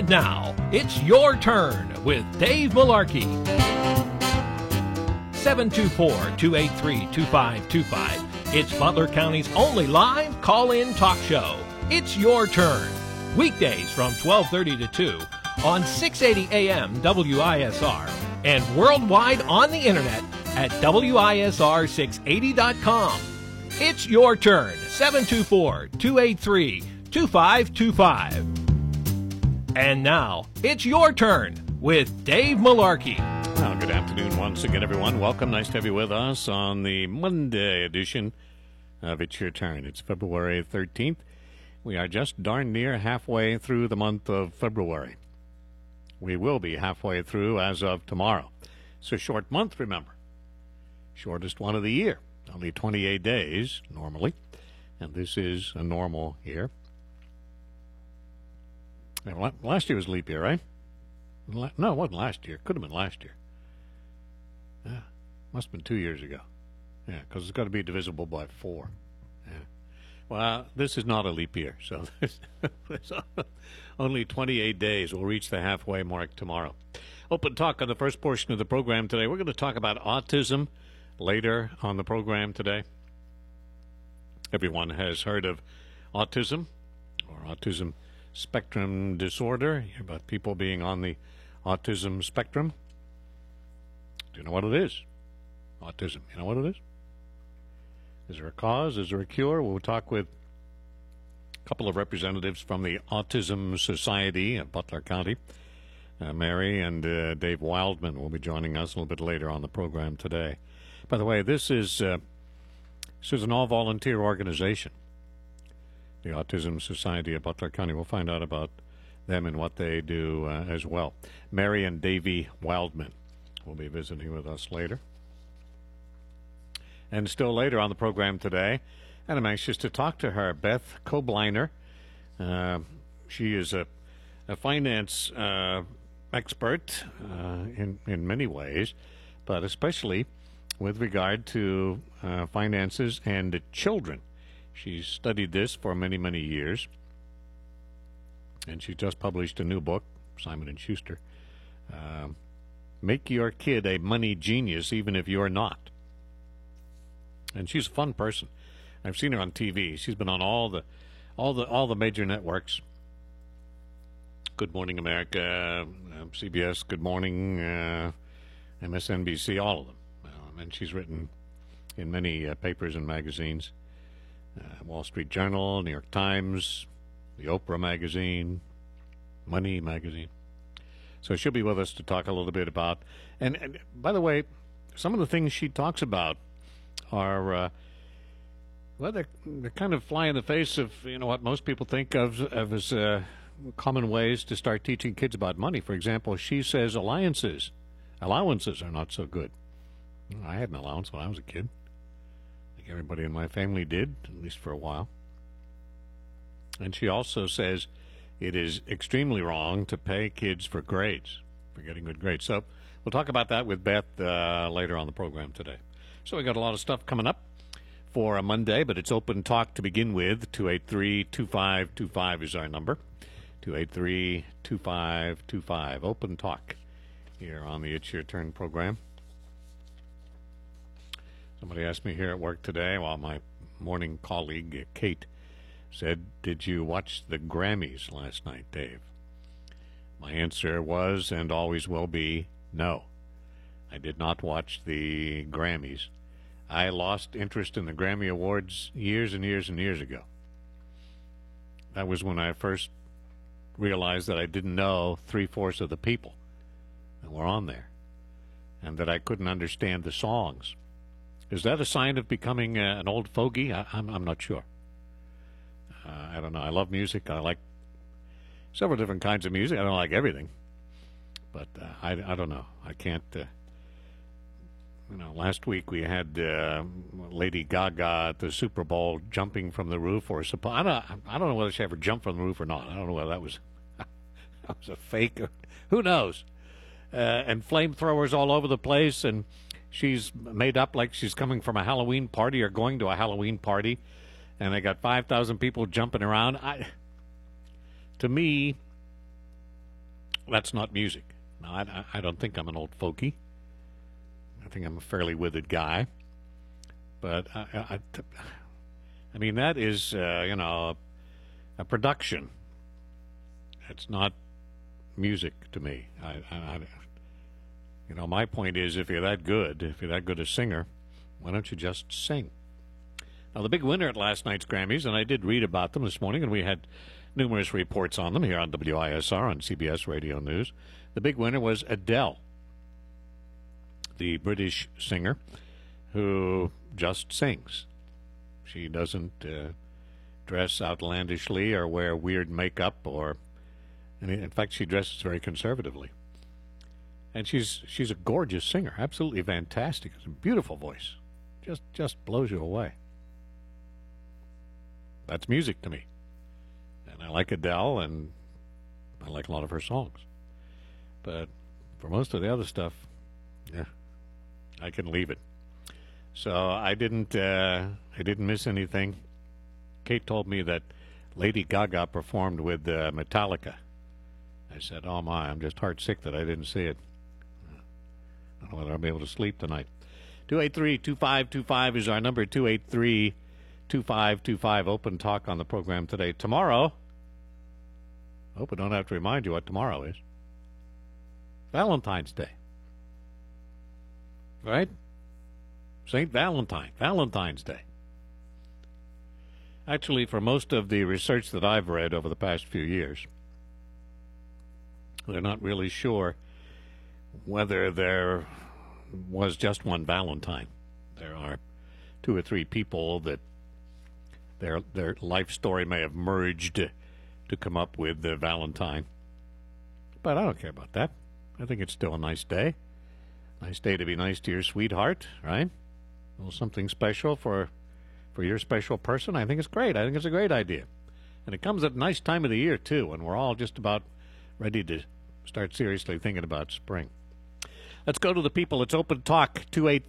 And now, it's your turn with Dave Malarkey. 724-283-2525. It's Butler County's only live call-in talk show. It's your turn. Weekdays from 12:30 to 2 on 680 AM WISR and worldwide on the internet at WISR680.com. It's your turn. 724-283-2525. And now, it's your turn with Dave Malarkey. Well, good afternoon once again, everyone. Welcome. Nice to have you with us on the Monday edition of It's Your Turn. It's February 13th. We are just darn near halfway through the month of February. We will be halfway through as of tomorrow. It's a short month, remember. Shortest one of the year. Only 28 days, normally. And this is a normal year. Now, last year was leap year, right? No, it wasn't last year. Could have been last year. Yeah, must have been 2 years ago. Yeah, because it's got to be divisible by 4. Yeah. Well, this is not a leap year, so there's only 28 days. We'll reach the halfway mark tomorrow. Open talk on the first portion of the program today. We're going to talk about autism later on the program today. Everyone has heard of autism or autism spectrum disorder. You hear about people being on the autism spectrum. Do you know what it is? Autism. You know what it is? Is there a cause? Is there a cure? We'll talk with a couple of representatives from the Autism Society of Butler County. Mary and Dave Wildman will be joining us a little bit later on the program today. By the way, this is an all-volunteer organization, the Autism Society of Butler County. We'll find out about them and what they do as well. Mary and Davey Wildman will be visiting with us later. And still later on the program today, and I'm anxious to talk to her, Beth Kobliner. She is a finance expert in many ways, but especially with regard to finances and children. She's studied this for many, many years, and she just published a new book, Simon & Schuster, Make Your Kid a Money Genius Even If You're Not. And she's a fun person. I've seen her on TV. She's been on all the major networks. Good Morning America, CBS, Good Morning, MSNBC, all of them. And she's written in many papers and magazines. Wall Street Journal, New York Times, the Oprah magazine, Money magazine. So she'll be with us to talk a little bit about, and by the way, some of the things she talks about are, they're kind of fly in the face of, what most people think of as common ways to start teaching kids about money. For example, she says allowances are not so good. I had an allowance when I was a kid. I think everybody in my family did, at least for a while. And she also says it is extremely wrong to pay kids for grades, for getting good grades. So we'll talk about that with Beth later on the program today. So we got a lot of stuff coming up for a Monday, but it's open talk to begin with. 283-2525 is our number. 283-2525. Open talk here on the It's Your Turn program. Somebody asked me here at work today, while my morning colleague, Kate, said, "Did you watch the Grammys last night, Dave?" My answer was, and always will be, no. I did not watch the Grammys. I lost interest in the Grammy Awards years and years and years ago. That was when I first realized that I didn't know 3/4 of the people that were on there, and that I couldn't understand the songs. Is that a sign of becoming an old fogey? I'm not sure. I don't know. I love music. I like several different kinds of music. I don't like everything. But I don't know. I can't... last week we had Lady Gaga at the Super Bowl jumping from the roof. I don't know whether she ever jumped from the roof or not. I don't know whether that was a fake. Who knows? And flamethrowers all over the place, and she's made up like she's coming from a Halloween party or going to a Halloween party, and they got 5,000 people jumping around. To me, That's not music. Now, I don't think I'm an old fogey. I think I'm a fairly withered guy. But, I mean, that is, a production. It's not music to me. My point is, if you're that good a singer, why don't you just sing? Now, the big winner at last night's Grammys, and I did read about them this morning, and we had numerous reports on them here on WISR on CBS Radio News. The big winner was Adele, the British singer who just sings. She doesn't dress outlandishly or wear weird makeup, in fact, she dresses very conservatively. And she's a gorgeous singer, absolutely fantastic. It's a beautiful voice, just blows you away. That's music to me. And I like Adele, and I like a lot of her songs. But for most of the other stuff, I can leave it. So I didn't miss anything. Kate told me that Lady Gaga performed with Metallica. I said, oh my, I'm just heart sick that I didn't see it. I don't know whether I'll be able to sleep tonight. 283-2525 is our number, 283-2525. Open talk on the program today. Tomorrow, I hope I don't have to remind you what tomorrow is. Valentine's Day. Right? St. Valentine. Valentine's Day. Actually, for most of the research that I've read over the past few years, they're not really sure whether there was just one Valentine. There are two or three people that their life story may have merged to come up with the Valentine. But I don't care about that. I think it's still a nice day. Nice day to be nice to your sweetheart, right? A little something special for your special person. I think it's great. I think it's a great idea. And it comes at a nice time of the year, too, when we're all just about ready to start seriously thinking about spring. Let's go to the people. It's Open Talk.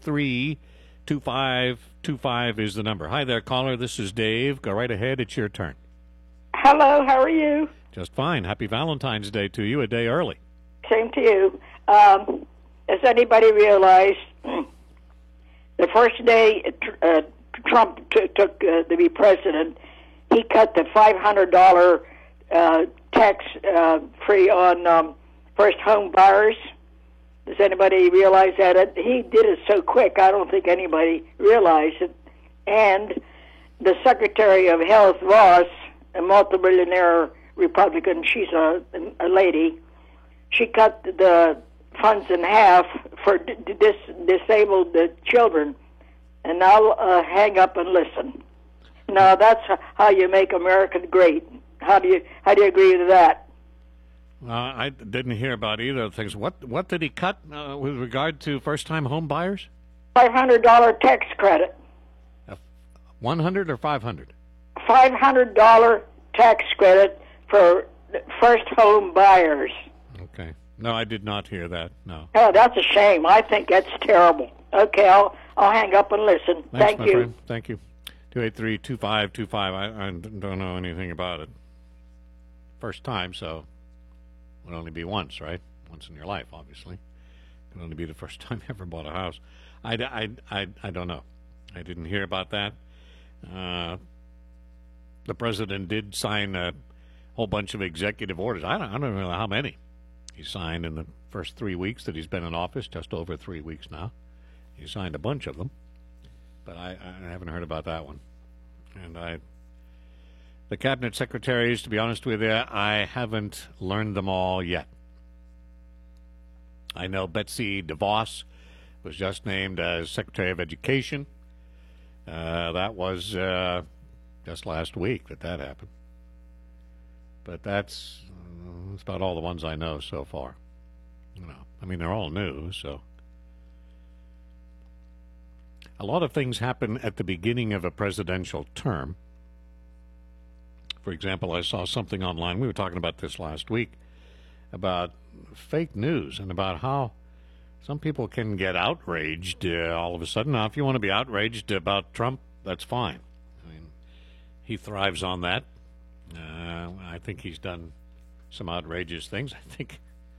283-2525 is the number. Hi there, caller. This is Dave. Go right ahead. It's your turn. Hello. How are you? Just fine. Happy Valentine's Day to you, a day early. Same to you. Has anybody realized the first day Trump took to be president, he cut the $500 tax free on first home buyers? Does anybody realize that? He did it so quick, I don't think anybody realized it. And the Secretary of Health, Ross, a multi-billionaire Republican, she's a lady, she cut the funds in half for disabled children. And I'll hang up and listen. Now that's how you make America great. How do you agree to that? I didn't hear about either of the things. What did he cut with regard to first-time home buyers? $500 tax credit. 100 or 500? $500 tax credit for first home buyers. Okay. No, I did not hear that. No. Oh, that's a shame. I think that's terrible. Okay, I'll hang up and listen. Thanks, Thank you. Friend. Thank you. 283-2525. I don't know anything about it. First time, so it would only be once, right? Once in your life, obviously. It could only be the first time you ever bought a house. I don't know. I didn't hear about that. The president did sign a whole bunch of executive orders. I don't know how many he signed in the first 3 weeks that he's been in office, just over 3 weeks now. He signed a bunch of them, but I haven't heard about that one. And the cabinet secretaries, to be honest with you, I haven't learned them all yet. I know Betsy DeVos was just named as Secretary of Education. That was just last week that happened. But that's about all the ones I know so far. I mean, they're all new, so. A lot of things happen at the beginning of a presidential term. For example, I saw something online, we were talking about this last week, about fake news and about how some people can get outraged all of a sudden. Now, if you want to be outraged about Trump, that's fine. I mean, he thrives on that. I think he's done some outrageous things. I think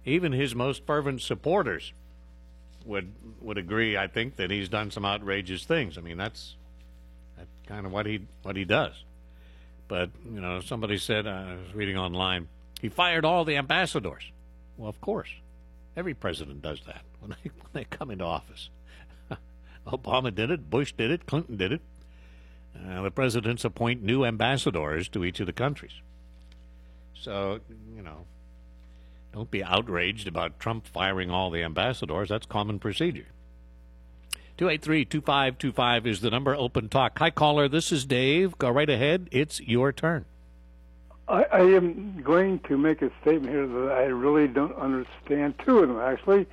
even his most fervent supporters would agree, I think, that he's done some outrageous things. I mean, that's kind of what he does. But, you know, somebody said, I was reading online, he fired all the ambassadors. Well, of course. Every president does that when they come into office. Obama did it, Bush did it, Clinton did it. The presidents appoint new ambassadors to each of the countries. So, you know, don't be outraged about Trump firing all the ambassadors. That's common procedure. 283-2525 is the number. Open talk. Hi, caller. This is Dave. Go right ahead. It's your turn. I am going to make a statement here that I really don't understand. Two of them, actually.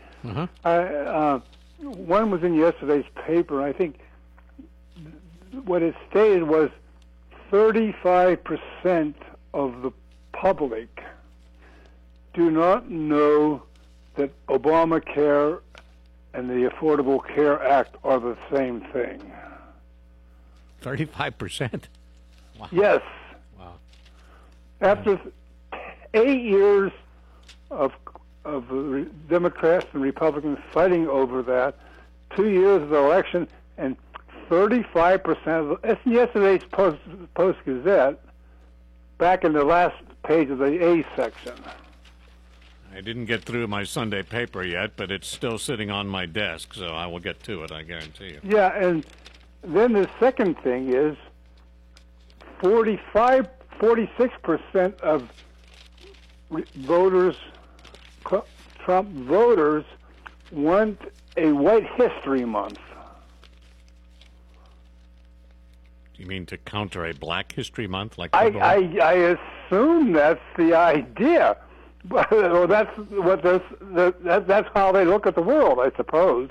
One was in yesterday's paper. I think what it stated was 35% of the public do not know that Obamacare and the Affordable Care Act are the same thing. 35%? Wow. Yes. Wow. After 8 years of Democrats and Republicans fighting over that, 2 years of the election, and 35% of that's yesterday's Post-Gazette, back in the last page of the A section. I didn't get through my Sunday paper yet, but it's still sitting on my desk, so I will get to it, I guarantee you. Yeah, and then the second thing is 46% of voters, Trump voters, want a White History Month. You mean to counter a Black History Month? Like I assume that's the idea. Well, that's what that's how they look at the world, I suppose.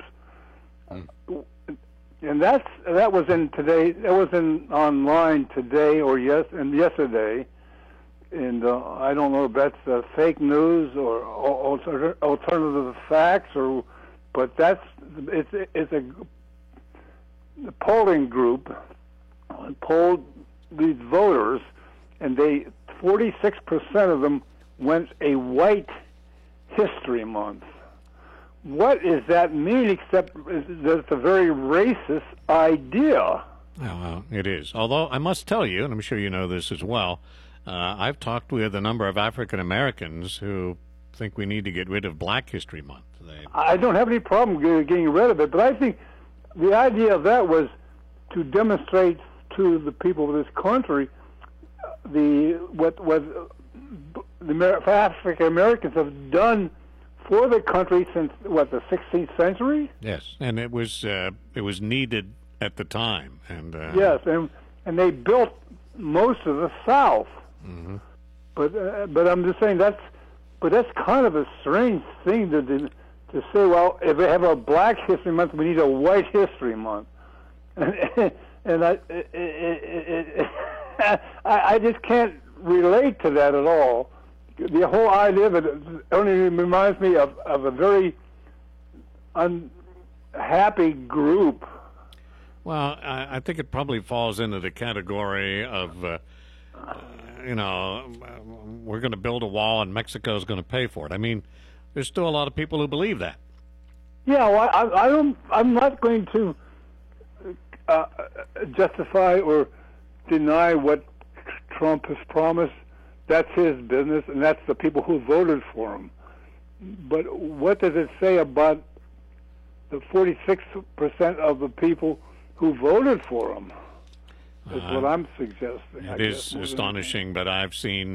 And that was in today. That was in online today or yesterday. And I don't know if that's fake news or alternative facts, but it's a polling group polled these voters, and 46% of them went a White History Month. What does that mean, except that it's a very racist idea? Well, it is. Although I must tell you, and I'm sure you know this as well, I've talked with a number of African Americans who think we need to get rid of Black History Month. I don't have any problem getting rid of it, but I think the idea of that was to demonstrate to the people of this country what the African Americans have done for the country since the 16th century. Yes, and it was needed at the time, and yes, and they built most of the South. Mm-hmm. But I'm just saying that's kind of a strange thing to say. Well, if we have a Black History Month, we need a White History Month, and I just can't relate to that at all. The whole idea of it only reminds me of a very unhappy group. Well, I think it probably falls into the category of, we're going to build a wall and Mexico's going to pay for it. I mean, there's still a lot of people who believe that. Yeah, well, I'm not going to justify or deny what Trump has promised. That's his business, and that's the people who voted for him. But what does it say about the 46% of the people who voted for him? Is what I'm suggesting. It is astonishing, but I've seen,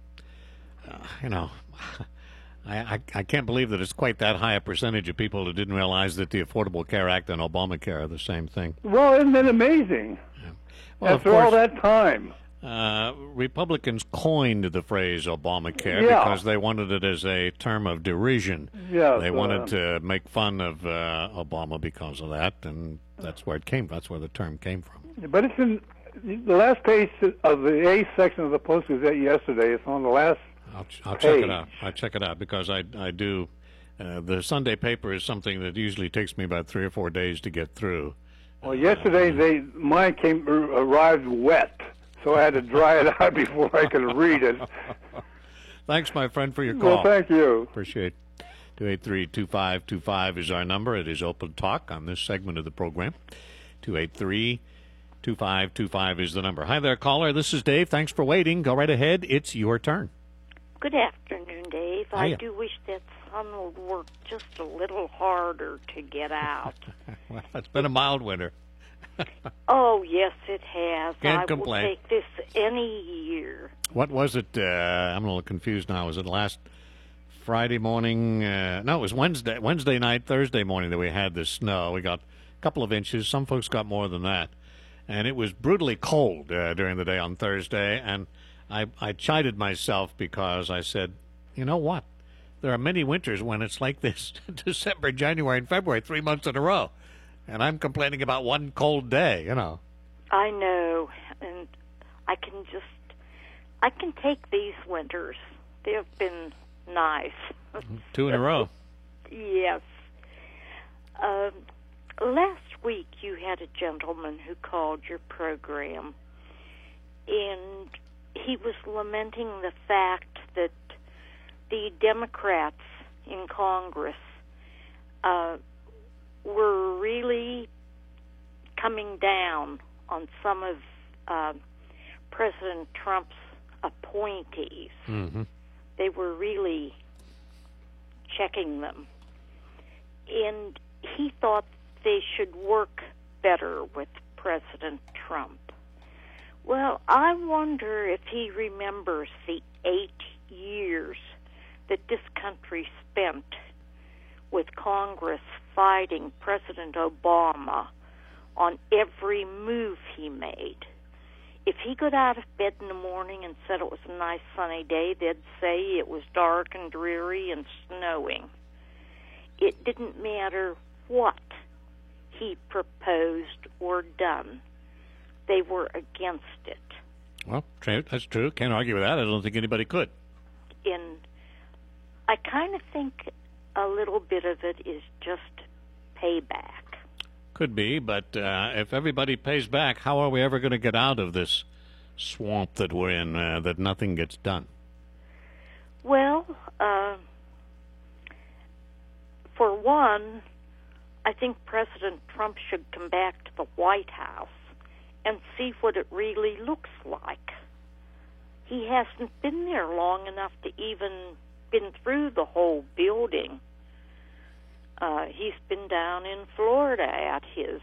I can't believe that it's quite that high a percentage of people who didn't realize that the Affordable Care Act and Obamacare are the same thing. Well, isn't it amazing? Yeah. Well, after all that time. Republicans coined the phrase Obamacare because they wanted it as a term of derision. Yeah, they wanted to make fun of Obama because of that, and that's where it came. That's where the term came from. But it's in the last page of the A section of the Post-Gazette yesterday. It's on the last I'll check it out. I'll check it out because I do. The Sunday paper is something that usually takes me about 3 or 4 days to get through. Well, yesterday mine arrived wet. So I had to dry it out before I could read it. Thanks, my friend, for your call. Well, thank you. Appreciate 283-2525 is our number. It is open talk on this segment of the program. 283-2525 is the number. Hi there, caller. This is Dave. Thanks for waiting. Go right ahead. It's your turn. Good afternoon, Dave. Hiya. I do wish that sun would work just a little harder to get out. Well, it's been a mild winter. Oh, yes, it has. Can't I complain. will take this any year. What was it? I'm a little confused now. Was it last Friday morning? No, it was Wednesday night, Thursday morning that we had this snow. We got a couple of inches. Some folks got more than that. And it was brutally cold during the day on Thursday. And I chided myself because I said, you know what? There are many winters when it's like this, December, January, and February, 3 months in a row. And I'm complaining about one cold day, you know. I know, and I can take these winters. They have been nice. 2 in a row. Yes. Last week you had a gentleman who called your program, and he was lamenting the fact that the Democrats in Congress were really coming down on some of President Trump's appointees. Mm-hmm. They were really checking them. And he thought they should work better with President Trump. Well, I wonder if he remembers the 8 years that this country spent with Congress fighting President Obama on every move he made. If he got out of bed in the morning and said it was a nice sunny day, they'd say it was dark and dreary and snowing. It didn't matter what he proposed or done. They were against it. Well, that's true. Can't argue with that. I don't think anybody could. And I kind of think a little bit of it is just payback. Could be, but if everybody pays back, how are we ever going to get out of this swamp that we're in, that nothing gets done? Well, for one, I think President Trump should come back to the White House and see what it really looks like. He hasn't been there long enough to even been through the whole building. He's been down in Florida at his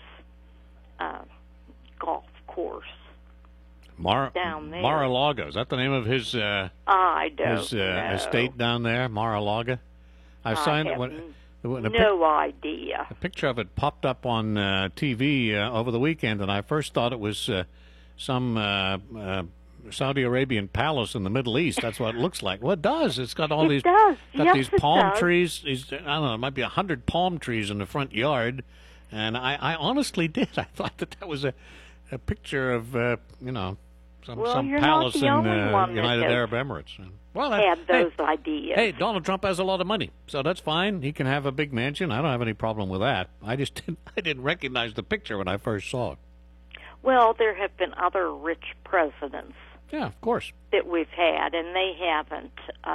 golf course. Down there. Mar-a-Lago. Is that the name of his I don't his know. estate down there, Mar-a-Lago? I signed have no idea. A picture of it popped up on TV over the weekend, and I first thought it was some Saudi Arabian palace in the Middle East. That's what it looks like. Well, it does. It's got all It these does. got Yes, these it palm does. trees. I don't know. It might be 100 palm trees in the front yard, and I honestly did. I thought that was a picture of some Well, you're palace not the in only one that United has Arab Emirates. Well, Had those ideas. Hey, Donald Trump has a lot of money, so that's fine. He can have a big mansion. I don't have any problem with that. I didn't recognize the picture when I first saw it. Well, there have been other rich presidents Yeah, of course. that we've had, and they haven't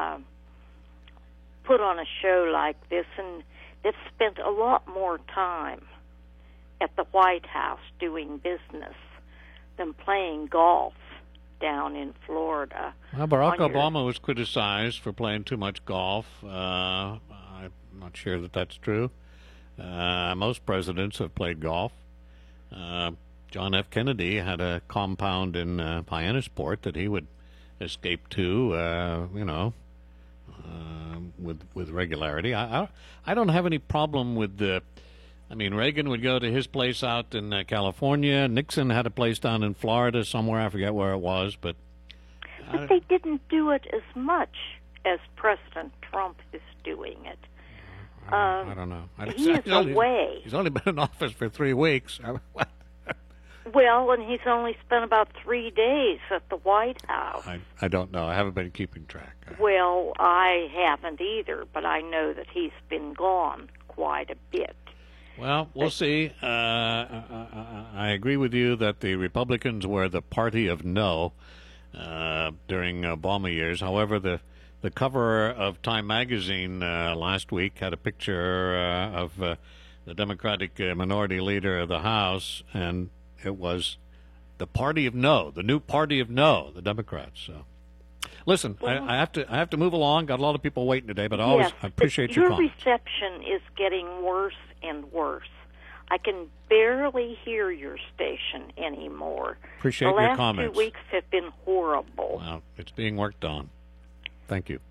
put on a show like this, and they've spent a lot more time at the White House doing business than playing golf down in Florida. Well, Barack on your- Obama was criticized for playing too much golf. I'm not sure that that's true. Most presidents have played golf. John F. Kennedy had a compound in Hyannisport that he would escape to, with regularity. I don't have any problem with the. I mean, Reagan would go to his place out in California. Nixon had a place down in Florida somewhere. I forget where it was, but they didn't do it as much as President Trump is doing it. I don't know. He is away. He's only been in office for 3 weeks. Well, and he's only spent about 3 days at the White House. I don't know. I haven't been keeping track. Well, I haven't either, but I know that he's been gone quite a bit. Well, we'll see. I agree with you that the Republicans were the party of no during Obama years. However, the The cover of Time magazine last week had a picture of the Democratic minority leader of the House, and it was the Party of No, the new Party of No, the Democrats. So, listen, Well, I have to move along. Got a lot of people waiting today, but I yes, appreciate your comments. Your reception is getting worse and worse. I can barely hear your station anymore. Appreciate your comments. The last 2 weeks have been horrible. Well, it's being worked on. Thank you.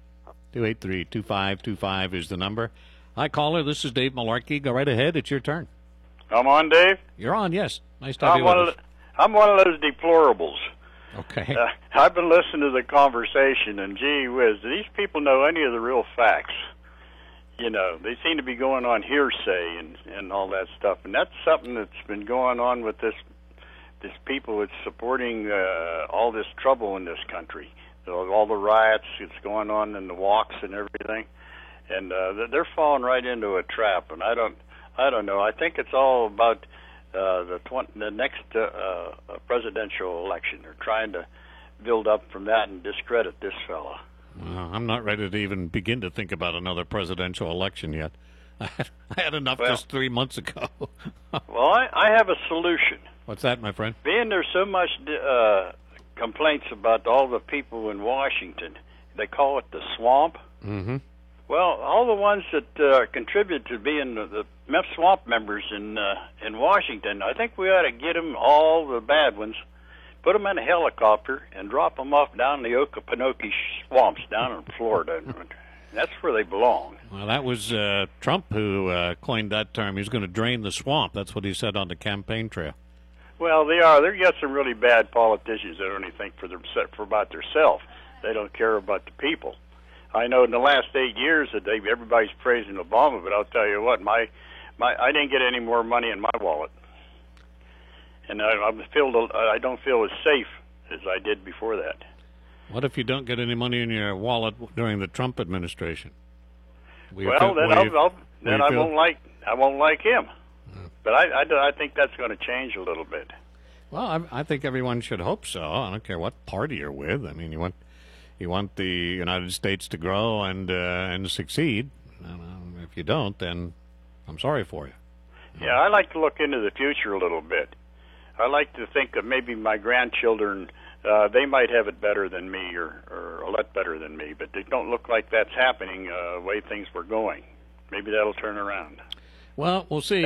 283-2525 is the number. Hi, caller. This is Dave Malarkey. Go right ahead. It's your turn. I'm on, Dave. You're on, yes. Nice to have you with us. I'm one of those deplorables. Okay. I've been listening to the conversation, and gee whiz, do these people know any of the real facts? You know, they seem to be going on hearsay and all that stuff, and that's something that's been going on with this people that's supporting all this trouble in this country. All the riots that's going on and the walks and everything, and they're falling right into a trap. And I don't know. I think it's all about the next presidential election. They're trying to build up from that and discredit this fella. Well, I'm not ready to even begin to think about another presidential election yet. I had enough just 3 months ago. Well, I have a solution. What's that, my friend? Being there's so much complaints about all the people in Washington, they call it the swamp. Mm-hmm. Well, all the ones that contribute to being the swamp members in Washington, I think we ought to get them, all the bad ones, put them in a helicopter and drop them off down the Okefenokee swamps down in Florida. That's where they belong. Well, that was Trump who coined that term. He's going to drain the swamp. That's what he said on the campaign trail. Well, they are. They've got some really bad politicians that only think for about themselves. They don't care about the people. I know in the last 8 years that everybody's praising Obama, but I'll tell you what, I didn't get any more money in my wallet, and I don't feel as safe as I did before that. What if you don't get any money in your wallet during the Trump administration? Then I won't like him. But I think that's going to change a little bit. Well, I think everyone should hope so. I don't care what party you're with. I mean, you want the United States to grow and succeed. If you don't, then I'm sorry for you. Yeah, I like to look into the future a little bit. I like to think that maybe my grandchildren, they might have it better than me or a lot better than me, but they don't look like that's happening the way things were going. Maybe that'll turn around. Well, we'll see.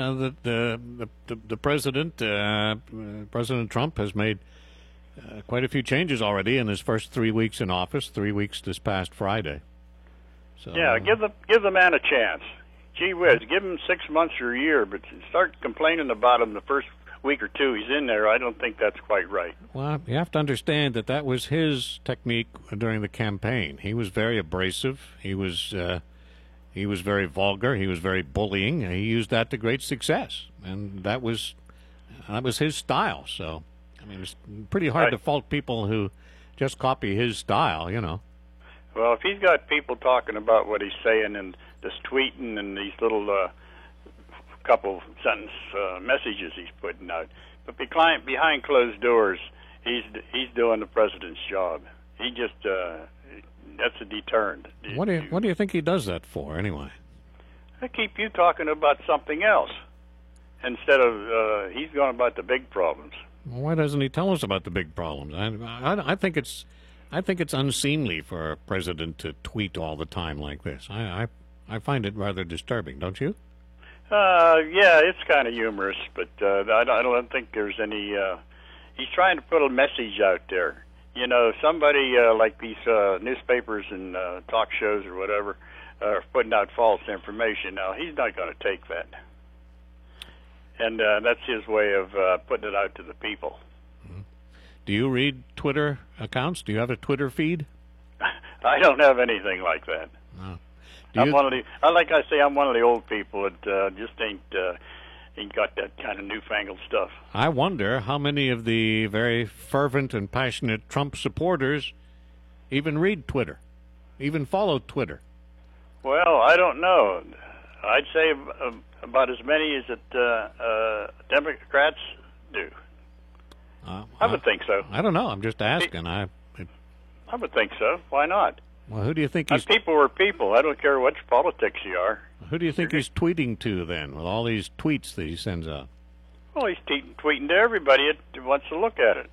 The president, President Trump, has made quite a few changes already in his first 3 weeks in office. 3 weeks this past Friday. So yeah, give the man a chance. Gee whiz, give him 6 months or a year, but start complaining about him the first week or two he's in there. I don't think that's quite right. Well, you have to understand that was his technique during the campaign. He was very abrasive. He was very vulgar. He was very bullying. He used that to great success, and that was his style. So, I mean, it's pretty hard to fault people who just copy his style, you know. Well, if he's got people talking about what he's saying and just tweeting and these little couple sentence messages he's putting out, but behind closed doors, he's doing the president's job. He just that's a deterrent. What do you think he does that for, anyway? I keep you talking about something else instead of he's going about the big problems. Well, why doesn't he tell us about the big problems? I think it's unseemly for a president to tweet all the time like this. I find it rather disturbing, don't you? Yeah, it's kind of humorous, but I don't think there's any. He's trying to put a message out there. You know, somebody like these newspapers and talk shows or whatever are putting out false information. Now, he's not going to take that. And that's his way of putting it out to the people. Mm-hmm. Do you read Twitter accounts? Do you have a Twitter feed? I don't have anything like that. No. I'm one of the old people that just ain't got that kind of newfangled stuff. I wonder how many of the very fervent and passionate Trump supporters even read Twitter, even follow Twitter. Well, I don't know. I'd say about as many as that Democrats do. I would think so. I don't know. I'm just asking. I would think so. Why not? Well, who do you think he's? People are people. I don't care which politics you are. Who do you think he's tweeting to then, with all these tweets that he sends out? Well, he's tweeting to everybody that wants to look at it.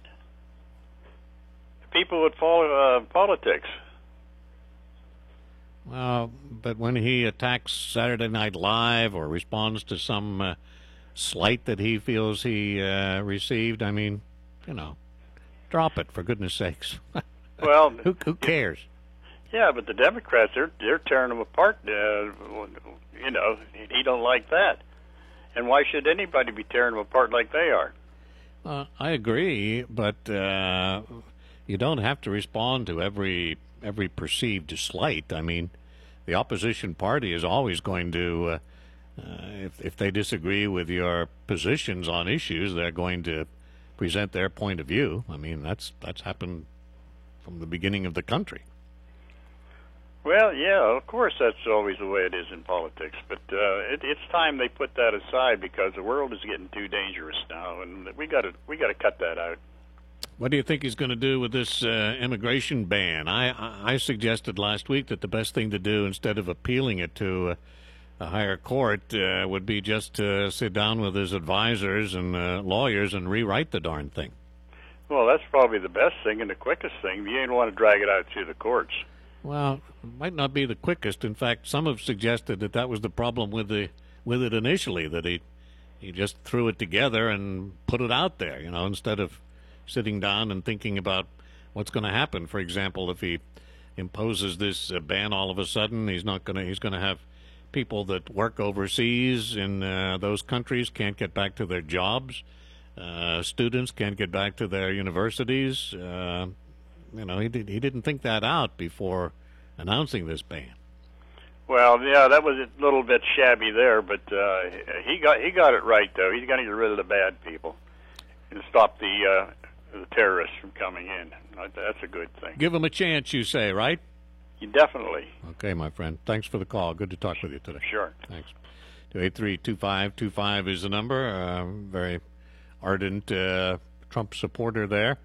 People that follow politics. Well, but when he attacks Saturday Night Live or responds to some slight that he feels he received, I mean, drop it, for goodness sakes. Well, who cares? Yeah, but the Democrats, they're tearing him apart. He don't like that. And why should anybody be tearing him apart like they are? I agree, but you don't have to respond to every perceived slight. I mean, the opposition party is always going to, if they disagree with your positions on issues, they're going to present their point of view. I mean, that's happened from the beginning of the country. Well, yeah, of course that's always the way it is in politics, but it's time they put that aside because the world is getting too dangerous now, and we got to cut that out. What do you think he's going to do with this immigration ban? I suggested last week that the best thing to do, instead of appealing it to a higher court, would be just to sit down with his advisors and lawyers and rewrite the darn thing. Well, that's probably the best thing and the quickest thing. You ain't want to drag it out through the courts. Well, it might not be the quickest. In fact, some have suggested that was the problem with it initially, that he just threw it together and put it out there, instead of sitting down and thinking about what's going to happen. For example, if he imposes this ban all of a sudden, he's going to have people that work overseas in those countries can't get back to their jobs. Students can't get back to their universities. He didn't think that out before announcing this ban. Well, yeah, that was a little bit shabby there, but he got it right though. He's going to get rid of the bad people and stop the terrorists from coming in. That's a good thing. Give him a chance, you say, right? Definitely. Okay, my friend. Thanks for the call. Good to talk with you today. Sure. Thanks. 283-2525 is the number. Very ardent Trump supporter there.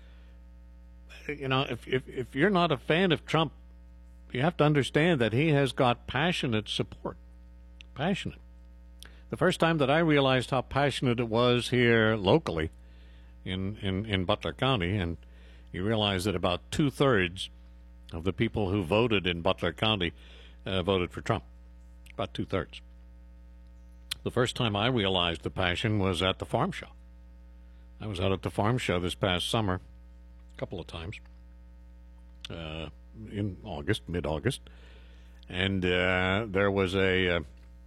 If you're not a fan of Trump, you have to understand that he has got passionate support. Passionate. The first time that I realized how passionate it was here locally in Butler County, and you realize that about 2/3 of the people who voted in Butler County voted for Trump. About 2/3. The first time I realized the passion was at the farm show. I was out at the farm show this past summer a couple of times in mid-August, and there was a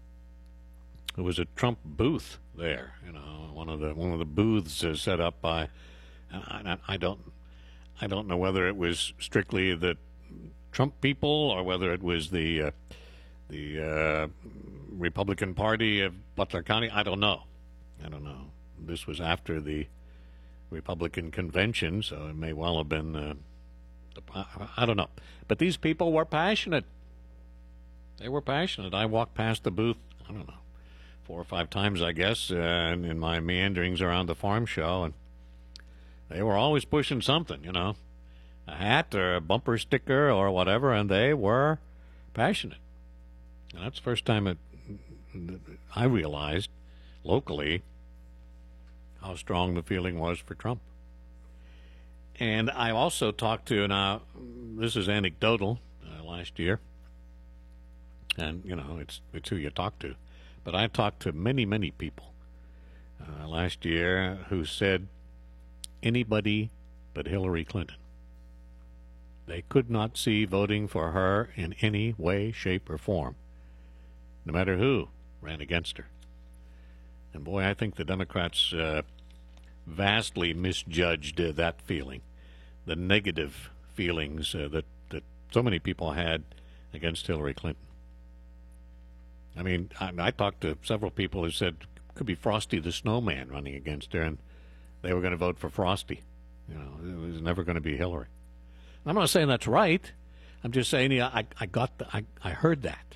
Trump booth there. One of the booths set up by. I don't know whether it was strictly the Trump people or whether it was the Republican Party of Butler County. I don't know. This was after the Republican convention, so it may well have been. I don't know. But these people were passionate. They were passionate. I walked past the booth, 4 or 5 times, I guess, in my meanderings around the farm show, and they were always pushing something, a hat or a bumper sticker or whatever, and they were passionate. And that's the first time I realized locally how strong the feeling was for Trump. And I also talked to, now this is anecdotal, last year, and it's who you talk to, but I talked to many people last year who said anybody but Hillary Clinton. They could not see voting for her in any way, shape, or form, no matter who ran against her. And boy, I think the Democrats vastly misjudged that feeling, the negative feelings that so many people had against Hillary Clinton. I mean, I talked to several people who said it could be Frosty the Snowman running against her, and they were going to vote for Frosty. It was never going to be Hillary. I'm not saying that's right. I'm just saying I heard that.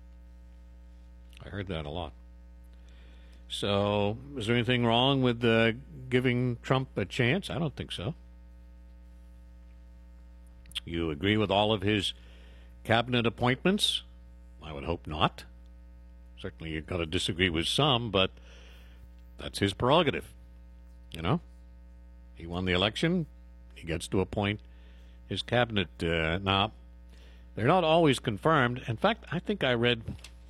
I heard that a lot. So, is there anything wrong with giving Trump a chance? I don't think so. You agree with all of his cabinet appointments? I would hope not. Certainly you've got to disagree with some, but that's his prerogative. You know? He won the election. He gets to appoint his cabinet. Now, they're not always confirmed. In fact, I think I read,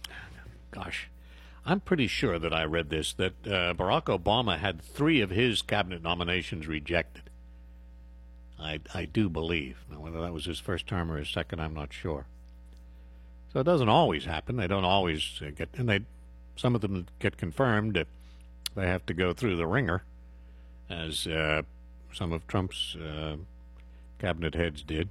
I'm pretty sure that I read this, that Barack Obama had 3 of his cabinet nominations rejected. I do believe. Now, whether that was his first term or his second, I'm not sure. So it doesn't always happen. They don't always get, and some of them get confirmed. They have to go through the ringer, as some of Trump's cabinet heads did.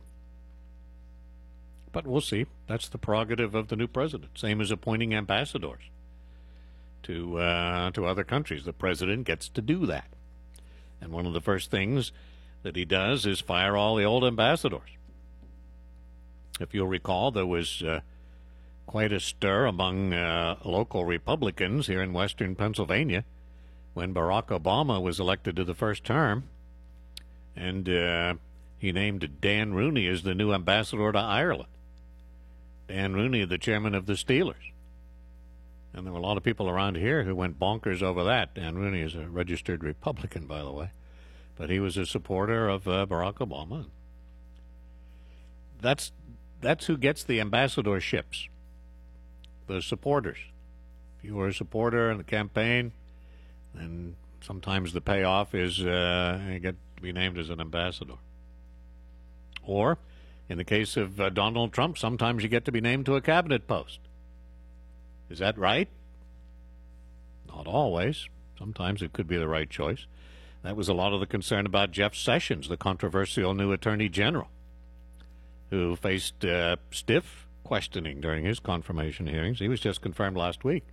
But we'll see. That's the prerogative of the new president. Same as appointing ambassadors to other countries. The president gets to do that. And one of the first things that he does is fire all the old ambassadors. If you'll recall, there was quite a stir among local Republicans here in western Pennsylvania when Barack Obama was elected to the first term, and he named Dan Rooney as the new ambassador to Ireland. Dan Rooney, the chairman of the Steelers. And there were a lot of people around here who went bonkers over that. Dan Rooney is a registered Republican, by the way. But he was a supporter of Barack Obama. That's who gets the ambassadorships, the supporters. If you were a supporter in the campaign, then sometimes the payoff is you get to be named as an ambassador. Or, in the case of Donald Trump, sometimes you get to be named to a cabinet post. Is that right? Not always. Sometimes it could be the right choice. That was a lot of the concern about Jeff Sessions, the controversial new Attorney General, who faced stiff questioning during his confirmation hearings. He was just confirmed last week.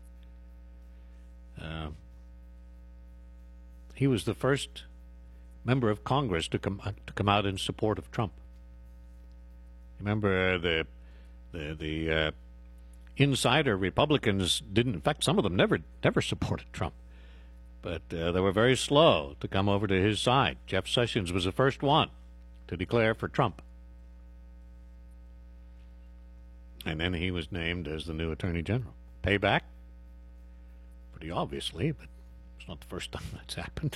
He was the first member of Congress to come out in support of Trump. Remember, the insider Republicans didn't. In fact, some of them never supported Trump. But they were very slow to come over to his side. Jeff Sessions was the first one to declare for Trump. And then he was named as the new Attorney General. Payback? Pretty obviously, but it's not the first time that's happened.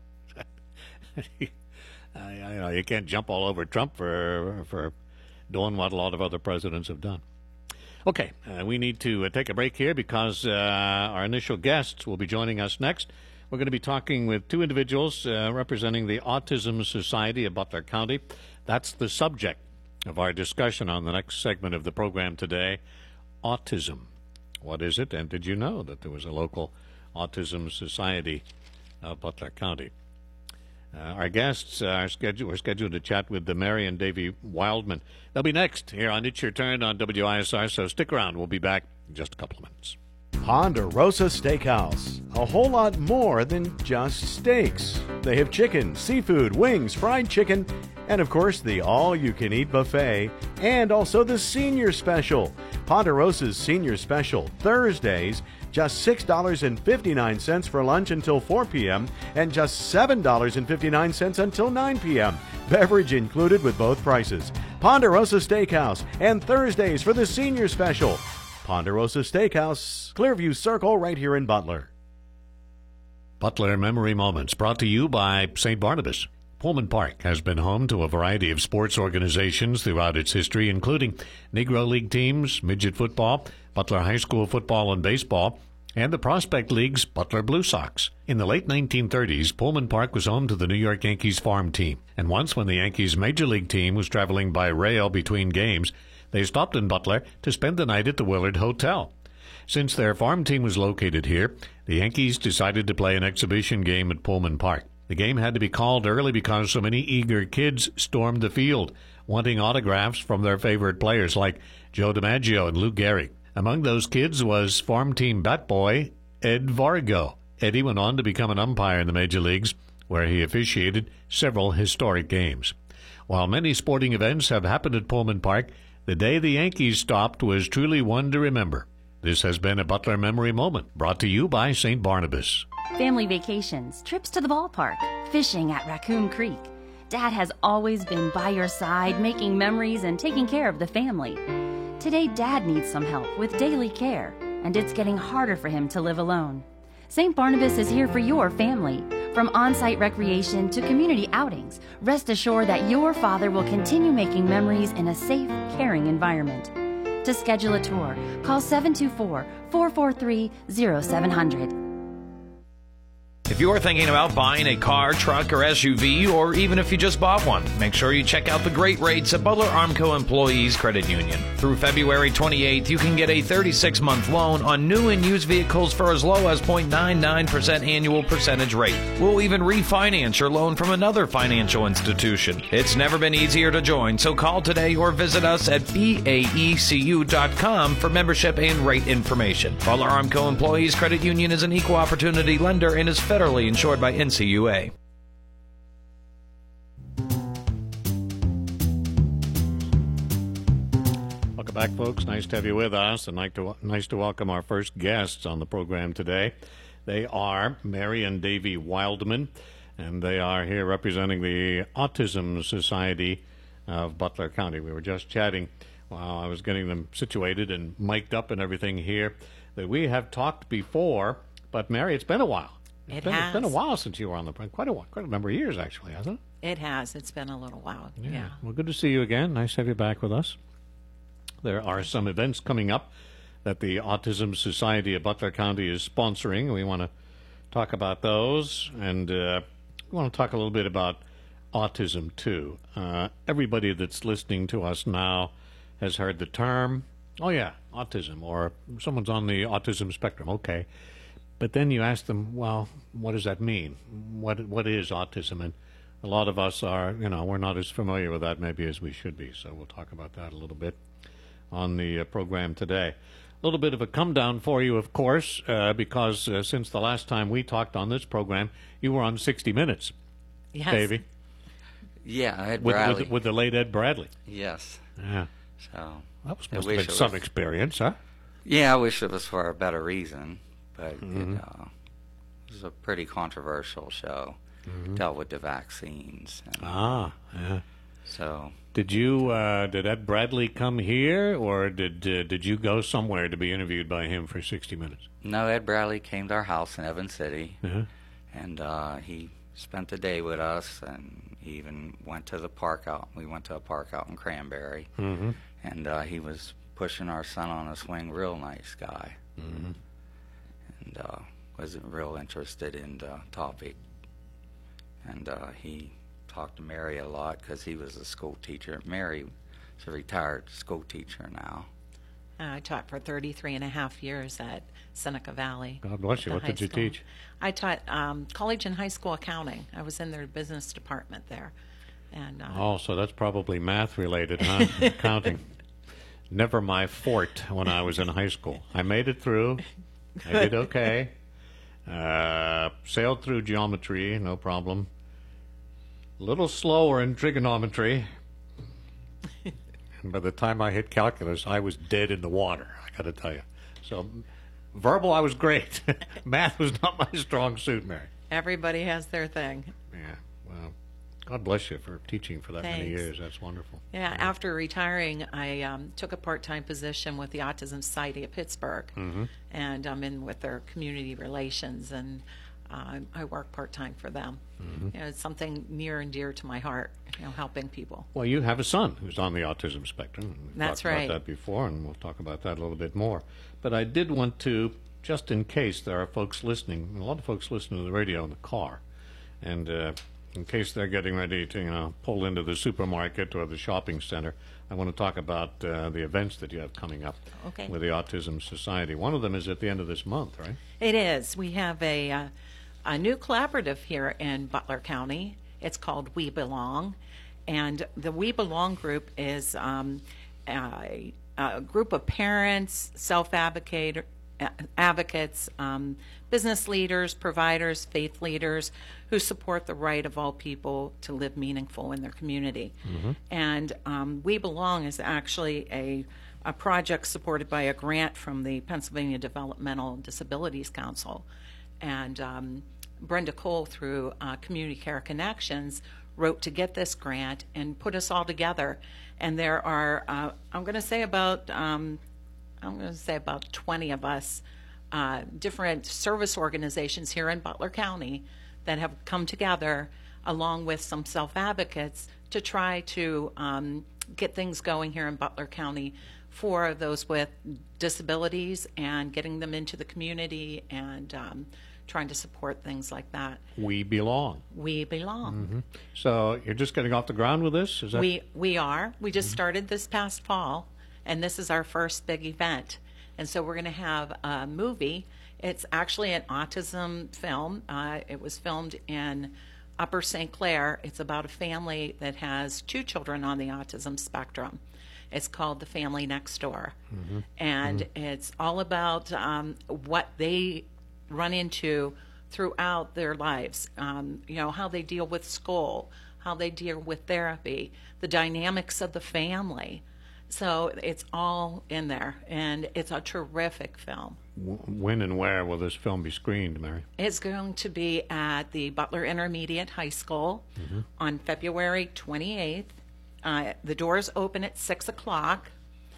You can't jump all over Trump for doing what a lot of other presidents have done. Okay, we need to take a break here because our initial guests will be joining us next. We're going to be talking with 2 individuals representing the Autism Society of Butler County. That's the subject of our discussion on the next segment of the program today. Autism. What is it? And did you know that there was a local Autism Society of Butler County? Our guests are scheduled to chat with Mary and Davy Wildman. They'll be next here on It's Your Turn on WISR, so stick around. We'll be back in just a couple of minutes. Ponderosa Steakhouse. A whole lot more than just steaks. They have chicken, seafood, wings, fried chicken, and of course the all-you-can-eat buffet, and also the senior special. Ponderosa's senior special, Thursdays, just $6.59 for lunch until 4 p.m. and just $7.59 until 9 p.m. Beverage included with both prices. Ponderosa Steakhouse and Thursdays for the senior special. Ponderosa Steakhouse, Clearview Circle, right here in Butler. Butler Memory Moments, brought to you by St. Barnabas. Pullman Park has been home to a variety of sports organizations throughout its history, including Negro League teams, midget football, Butler High School football and baseball, and the Prospect League's Butler Blue Sox. In the late 1930s, Pullman Park was home to the New York Yankees farm team. And once when the Yankees Major League team was traveling by rail between games, they stopped in Butler to spend the night at the Willard Hotel. Since their farm team was located here, the Yankees decided to play an exhibition game at Pullman Park. The game had to be called early because so many eager kids stormed the field, wanting autographs from their favorite players like Joe DiMaggio and Lou Gehrig. Among those kids was farm team bat boy Ed Vargo. Eddie went on to become an umpire in the major leagues, where he officiated several historic games. While many sporting events have happened at Pullman Park, the day the Yankees stopped was truly one to remember. This has been a Butler Memory Moment, brought to you by St. Barnabas. Family vacations, trips to the ballpark, fishing at Raccoon Creek. Dad has always been by your side, making memories and taking care of the family. Today, Dad needs some help with daily care, and it's getting harder for him to live alone. St. Barnabas is here for your family. From on-site recreation to community outings, rest assured that your father will continue making memories in a safe, caring environment. To schedule a tour, call 724-443-0700. If you're thinking about buying a car, truck, or SUV, or even if you just bought one, make sure you check out the great rates at Butler Armco Employees Credit Union. Through February 28th, you can get a 36-month loan on new and used vehicles for as low as 0.99% annual percentage rate. We'll even refinance your loan from another financial institution. It's never been easier to join, so call today or visit us at baecu.com for membership and rate information. Butler Armco Employees Credit Union is an equal opportunity lender and is federally insured by NCUA. Welcome back, folks. Nice to have you with us, and nice to welcome our first guests on the program today. They are Mary and Davy Wildman, and they are here representing the Autism Society of Butler County. We were just chatting while I was getting them situated and mic'd up and everything here that we have talked before, but Mary, it's been a while. It's been a while since you were on the program. Quite a number of years, actually, hasn't it? It has. It's been a little while. Yeah. Well, good to see you again. Nice to have you back with us. There are some events coming up that the Autism Society of Butler County is sponsoring. We want to talk about those, and we want to talk a little bit about autism, too. Everybody that's listening to us now has heard the term, oh, yeah, autism, or someone's on the autism spectrum. Okay. But then you ask them, well, what does that mean? What is autism? And a lot of us are, we're not as familiar with that maybe as we should be. So we'll talk about that a little bit on the program today. A little bit of a come down for you, of course, because since the last time we talked on this program, you were on 60 Minutes. Yes. Davey. Yeah, Ed Bradley. With the late Ed Bradley. Yes. Yeah. So that must have been some experience, huh? Yeah, I wish it was for a better reason. But it was a pretty controversial show. Dealt with the vaccines. Yeah. So did Ed Bradley come here, or did you go somewhere to be interviewed by him for 60 Minutes? No, Ed Bradley came to our house in Evans City, and he spent the day with us, and he even went to the park out. We went to a park out in Cranberry, and he was pushing our son on a swing. Real nice guy. And was real interested in the topic. And he talked to Mary a lot because he was a school teacher. Mary is a retired school teacher now. I taught for 33 and a half years at Seneca Valley. God bless you. What did you teach? I taught college and high school accounting. I was in their business department there. And so that's probably math related, huh? Accounting. Never my forte when I was in high school. I made it through. I did okay. Sailed through geometry, no problem. A little slower in trigonometry. And by the time I hit calculus, I was dead in the water, I got to tell you. So verbal, I was great. Math was not my strong suit, Mary. Everybody has their thing. Yeah, well, God bless you for teaching for that many years. That's wonderful. Yeah, after retiring, I took a part-time position with the Autism Society of Pittsburgh, and I'm in with their community relations, and I work part-time for them. It's something near and dear to my heart, helping people. Well, you have a son who's on the autism spectrum. That's right. We've talked about that before, and we'll talk about that a little bit more. But I did want to, just in case there are folks listening, a lot of folks listen to the radio in the car, and in case they're getting ready to, pull into the supermarket or the shopping center, I want to talk about the events that you have coming up with the Autism Society. One of them is at the end of this month, right? It is. We have a new collaborative here in Butler County. It's called We Belong, and the We Belong group is a group of parents, self-advocates, business leaders, providers, faith leaders who support the right of all people to live meaningful in their community. And We Belong is actually a project supported by a grant from the Pennsylvania Developmental Disabilities Council. And Brenda Cole, through Community Care Connections, wrote to get this grant and put us all together. And there are, I'm going to say about 20 of us, different service organizations here in Butler County that have come together, along with some self-advocates, to try to get things going here in Butler County for those with disabilities and getting them into the community and trying to support things like that. We belong. We belong. Mm-hmm. So you're just getting off the ground with this? Is that... We are. We just started this past fall, and this is our first big event. And so we're going to have a movie. It's actually an autism film. It was filmed in Upper St. Clair. It's about a family that has 2 children on the autism spectrum. It's called The Family Next Door. Mm-hmm. And it's all about what they run into throughout their lives, how they deal with school, how they deal with therapy, the dynamics of the family. So it's all in there, and it's a terrific film. When and where will this film be screened, Mary? It's going to be at the Butler Intermediate High School on February 28th. The doors open at 6 o'clock,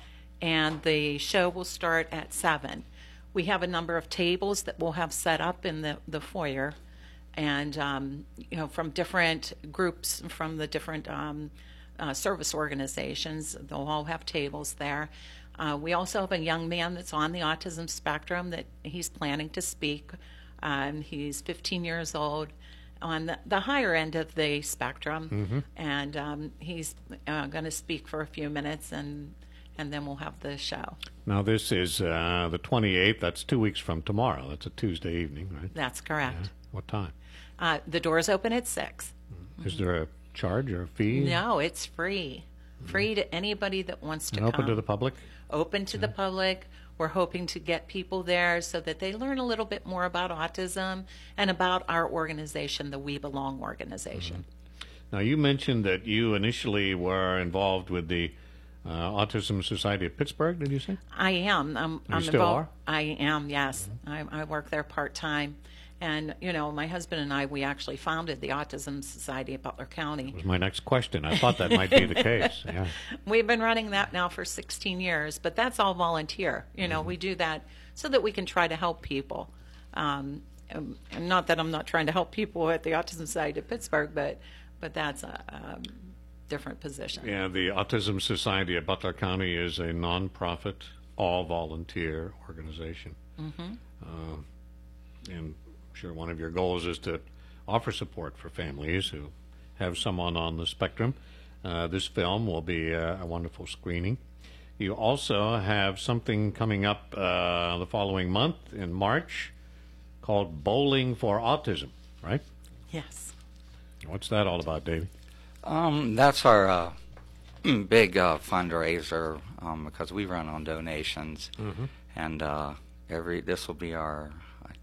and the show will start at 7. We have a number of tables that we'll have set up in the foyer, and from different groups, from the different service organizations. They'll all have tables there. We also have a young man that's on the autism spectrum that he's planning to speak. He's 15 years old, on the higher end of the spectrum, and he's going to speak for a few minutes, and then we'll have the show. Now, this is the 28th. That's 2 weeks from tomorrow. That's a Tuesday evening, right? That's correct. Yeah. What time? The doors open at 6. Is there a charge or a fee? No, it's free. Free to anybody that wants to come. Open to the public? Open to the public. We're hoping to get people there so that they learn a little bit more about autism and about our organization, the We Belong organization. Now, you mentioned that you initially were involved with the Autism Society of Pittsburgh, did you say? I am. You still are? I am, yes. I work there part-time. And, my husband and I, we actually founded the Autism Society of Butler County. That was my next question. I thought that might be the case. Yeah. We've been running that now for 16 years, but that's all volunteer. We do that so that we can try to help people. And not that I'm not trying to help people at the Autism Society of Pittsburgh, but that's a different position. Yeah, the Autism Society of Butler County is a nonprofit, all-volunteer organization. And I'm sure one of your goals is to offer support for families who have someone on the spectrum. This film will be a wonderful screening. You also have something coming up the following month in March called Bowling for Autism, right? Yes. What's that all about, Davey? That's our big fundraiser because we run on donations, and this will be our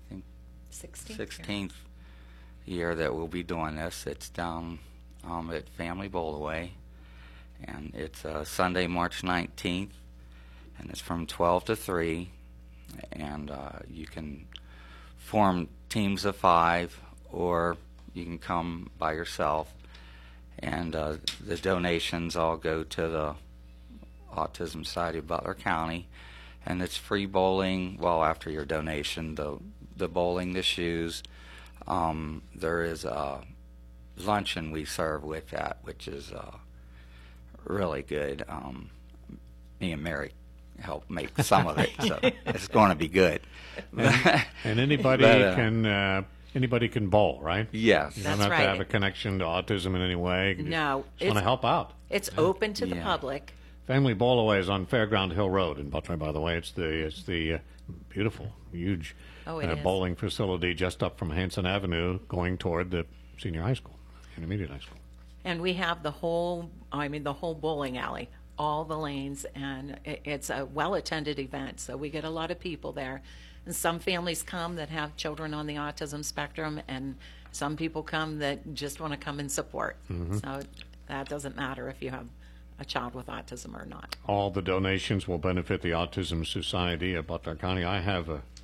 16th year that we'll be doing this. It's down at Family Bowlaway, and it's Sunday, March 19th, and it's from 12 to 3, and you can form teams of 5, or you can come by yourself, and the donations all go to the Autism Society of Butler County, and it's free bowling. Well, after your donation, the bowling, the shoes. There is a luncheon we serve with that, which is really good. Me and Mary helped make some of it, so it's going to be good. And anybody anybody can bowl, right? Yes. You That's don't have right. to have a connection to autism in any way. You No. just want to help out. It's open to the public. Family Bowlaway is on Fairground Hill Road in Butler, by the way. It's the beautiful, huge bowling facility just up from Hanson Avenue going toward the senior high school, intermediate high school. And we have the whole bowling alley, all the lanes, and it's a well-attended event, so we get a lot of people there. And some families come that have children on the autism spectrum, and some people come that just want to come and support. So that doesn't matter if you have a child with autism or not. All the donations will benefit the Autism Society of Butler County. I have a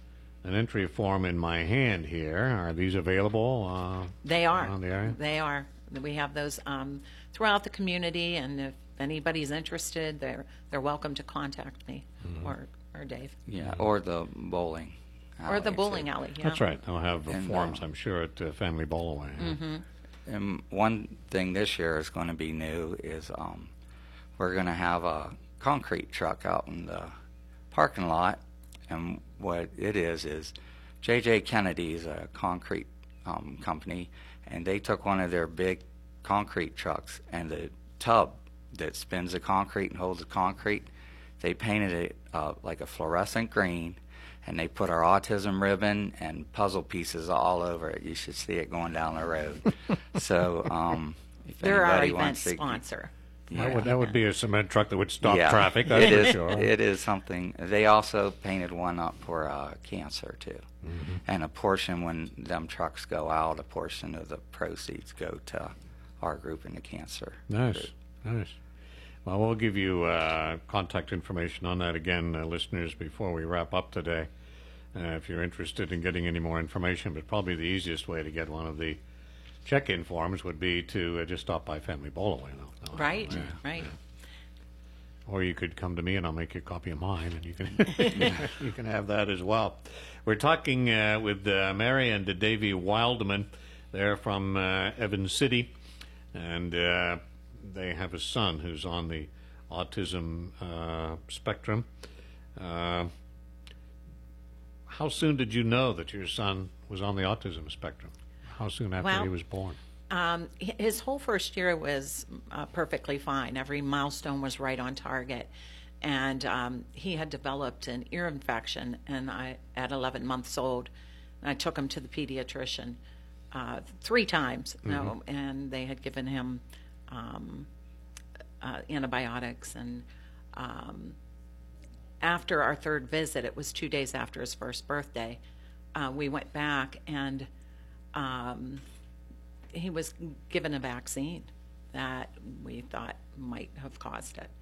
an entry form in my hand here. Are these available? They are. Around the area? They are. We have those throughout the community, and if anybody's interested, they're welcome to contact me or Dave. Yeah, or the bowling. Or the alley, bowling too. alley, yeah. That's right. They'll have And, forms, I'm sure, at Family Bowlaway. And one thing this year is going to be new is we're going to have a concrete truck out in the parking lot, and what it is J.J. Kennedy's a concrete company, and they took one of their big concrete trucks, and the tub that spins the concrete and holds the concrete, they painted it like a fluorescent green, and they put our autism ribbon and puzzle pieces all over it. You should see it going down the road. So if They're our anybody event wants to, sponsor. yeah. That would be a cement truck that would stop Yeah, traffic, that's it for is. sure. It is something. They also painted one up for cancer too, and a portion when them trucks go out, a portion of the proceeds go to our group in the cancer. Nice, group. nice. Well, we'll give you contact information on that again, listeners, before we wrap up today, if you're interested in getting any more information. But probably the easiest way to get one of the check-in forms would be to just stop by Family Bowlaway. Right, Yeah, right. yeah. Or you could come to me and I'll make you a copy of mine, and you can you can have that as well. We're talking with Mary and Davey Wildman. They're from Evans City, and they have a son who's on the autism spectrum. How soon did you know that your son was on the autism spectrum? How soon after he was born? His whole first year was perfectly fine. Every milestone was right on target. And he had developed an ear infection, and at 11 months old, I took him to the pediatrician 3 times, and they had given him antibiotics. And after our 3rd visit, it was 2 days after his first birthday, we went back, and he was given a vaccine that we thought might have caused it.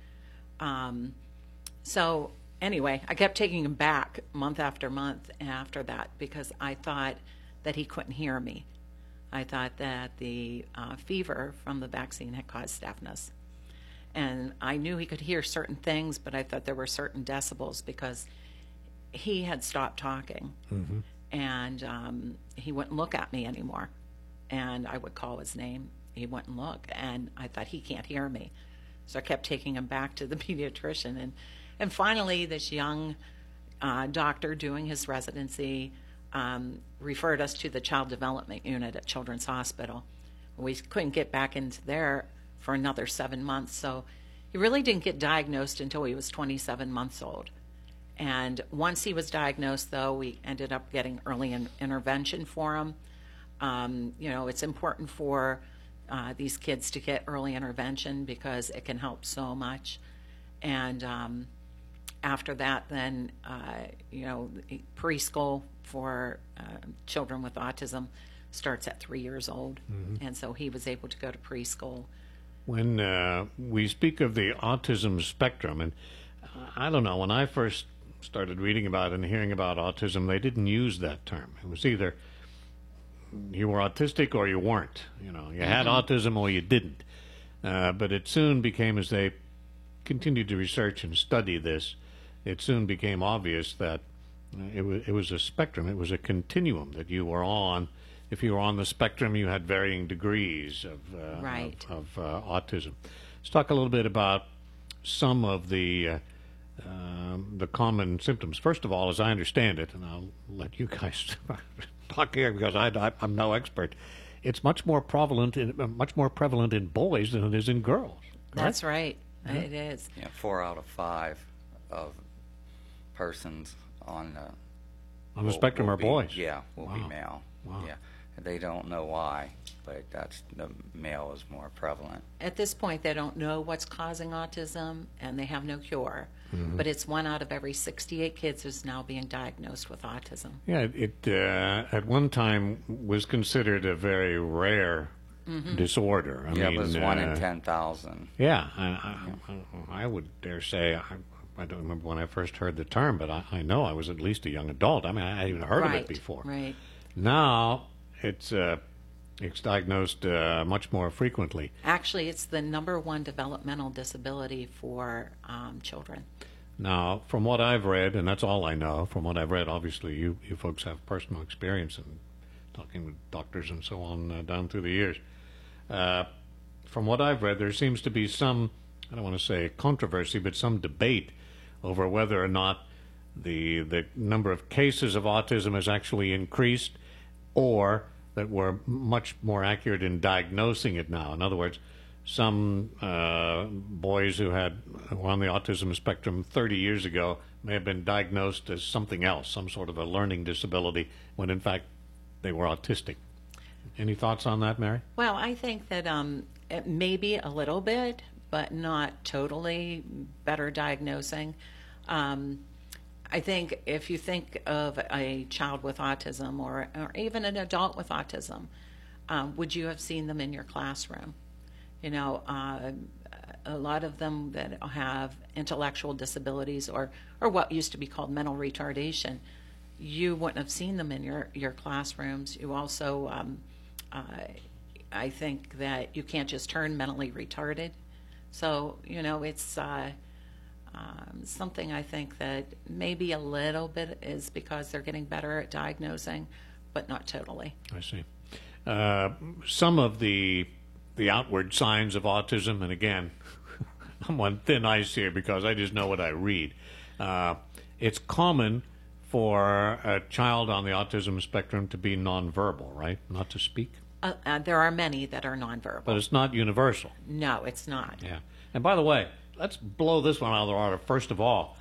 So anyway, I kept taking him back month after month after that because I thought that he couldn't hear me. I thought that the fever from the vaccine had caused deafness. And I knew he could hear certain things, but I thought there were certain decibels because he had stopped talking. And he wouldn't look at me anymore. And I would call his name. He wouldn't look. And I thought, he can't hear me. So I kept taking him back to the pediatrician. And finally, this young doctor doing his residency referred us to the Child Development Unit at Children's Hospital. We couldn't get back into there for another 7 months. So he really didn't get diagnosed until he was 27 months old. And once he was diagnosed, though, we ended up getting early intervention for him. It's important for these kids to get early intervention because it can help so much. And after that, then, preschool for children with autism starts at 3 years old. And so he was able to go to preschool. When we speak of the autism spectrum, and I don't know, when I first started reading about and hearing about autism, they didn't use that term. It was either you were autistic or you weren't. You had autism or you didn't. But it soon became, as they continued to research and study this, it soon became obvious that it was a spectrum. It was a continuum that you were on. If you were on the spectrum, you had varying degrees of autism. Let's talk a little bit about some of the common symptoms. First of all, as I understand it, and I'll let you guys talk here because I'm no expert. It's much more prevalent in boys than it is in girls. Correct? That's right. Yeah. It is. Yeah, 4 out of 5 of persons on the spectrum are boys. Yeah, will be male. Wow. Yeah, they don't know why, but the male is more prevalent. At this point, they don't know what's causing autism, and they have no cure. But it's 1 out of every 68 kids who's now being diagnosed with autism. Yeah, it at one time was considered a very rare disorder. I mean, it was 1 in 10,000. Yeah, I would dare say I don't remember when I first heard the term, but I know I was at least a young adult. I mean, I hadn't even heard of it before. Right. Now it's diagnosed much more frequently. Actually, it's the number one developmental disability for children. Now, from what I've read, and that's all I know, from what I've read, obviously you folks have personal experience in talking with doctors and so on down through the years. From what I've read, there seems to be some, I don't want to say controversy, but some debate over whether or not the number of cases of autism has actually increased, or that we're much more accurate in diagnosing it now. In other words, some boys who were on the autism spectrum 30 years ago may have been diagnosed as something else, some sort of a learning disability, when in fact they were autistic. Any thoughts on that, Mary? Well, I think that it may be a little bit, but not totally better diagnosing. I think if you think of a child with autism or even an adult with autism, would you have seen them in your classroom? You know, a lot of them that have intellectual disabilities or what used to be called mental retardation, you wouldn't have seen them in your classrooms. You also, I think that you can't just turn mentally retarded. So, you know, it's something I think that maybe a little bit is because they're getting better at diagnosing, but not totally. I see. Some of the outward signs of autism, and again, I'm on thin ice here because I just know what I read. It's common for a child on the autism spectrum to be nonverbal, right? Not to speak? There are many that are nonverbal. But it's not universal. No, it's not. Yeah. And by the way, let's blow this one out of the water. First of all,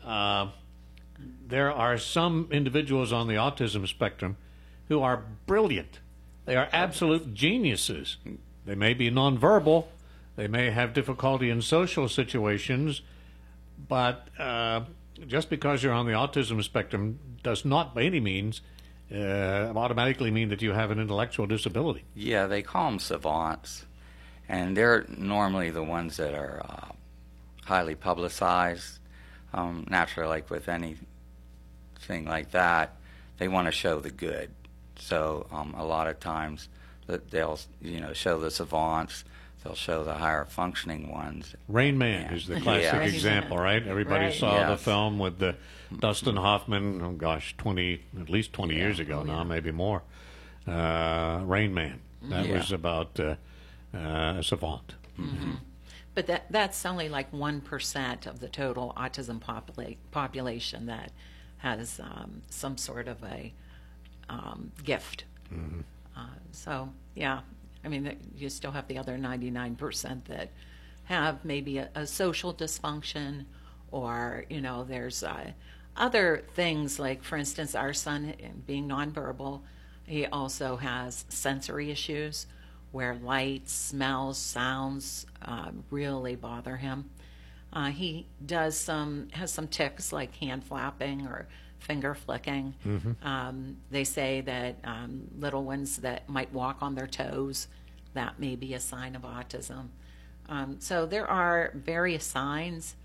there are some individuals on the autism spectrum who are brilliant. They are absolute geniuses. They may be nonverbal. They may have difficulty in social situations. But just because you're on the autism spectrum does not by any means automatically mean that you have an intellectual disability. Yeah, they call them savants. And they're normally the ones that are highly publicized. Naturally, like with anything like that, they want to show the good. So a lot of times they'll show the savants, they'll show the higher functioning ones. Rain Man is the classic example, right? Everybody saw the film with the Dustin Hoffman, oh gosh, at least 20 years ago now, maybe more. Rain Man. That was about a savant. Mm-hmm. But that's only like 1% of the total autism population that has some sort of a gift. Mm-hmm. So, yeah, I mean, you still have the other 99% that have maybe a social dysfunction, or, you know, there's other things like, for instance, our son being nonverbal, he also has sensory issues where lights, smells, sounds really bother him. He has some tics like hand flapping or finger flicking. Mm-hmm. They say that little ones that might walk on their toes, that may be a sign of autism. So there are various signs,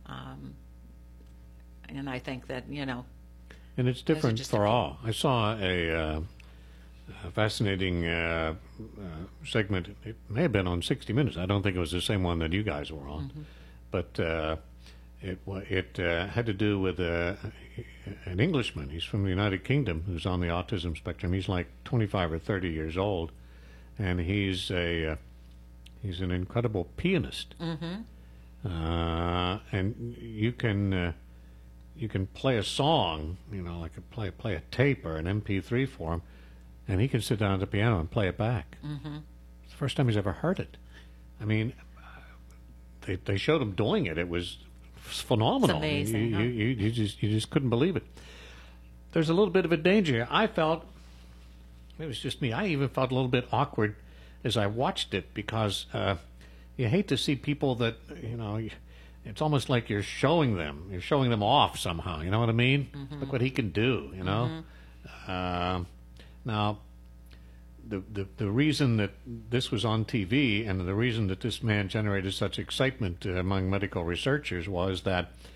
and I think that, you know. And it's different for all. I saw a fascinating segment. It may have been on 60 Minutes. I don't think it was the same one that you guys were on. Mm-hmm. But it had to do with an Englishman. He's from the United Kingdom who's on the autism spectrum. He's like 25 or 30 years old, and he's an incredible pianist. Mm-hmm. And you can play a song, you know, like play a tape or an MP3 for him, and he can sit down at the piano and play it back. Mm-hmm. It's the first time he's ever heard it. I mean, they showed him doing it. It was phenomenal. It's amazing. You just couldn't believe it. There's a little bit of a danger. I felt, it was just me, I even felt a little bit awkward as I watched it, because you hate to see people that, you know, it's almost like you're showing them off somehow. You know what I mean? Mm-hmm. Look what he can do, you know? Mm-hmm. Now, the reason that this was on TV and the reason that this man generated such excitement among medical researchers was that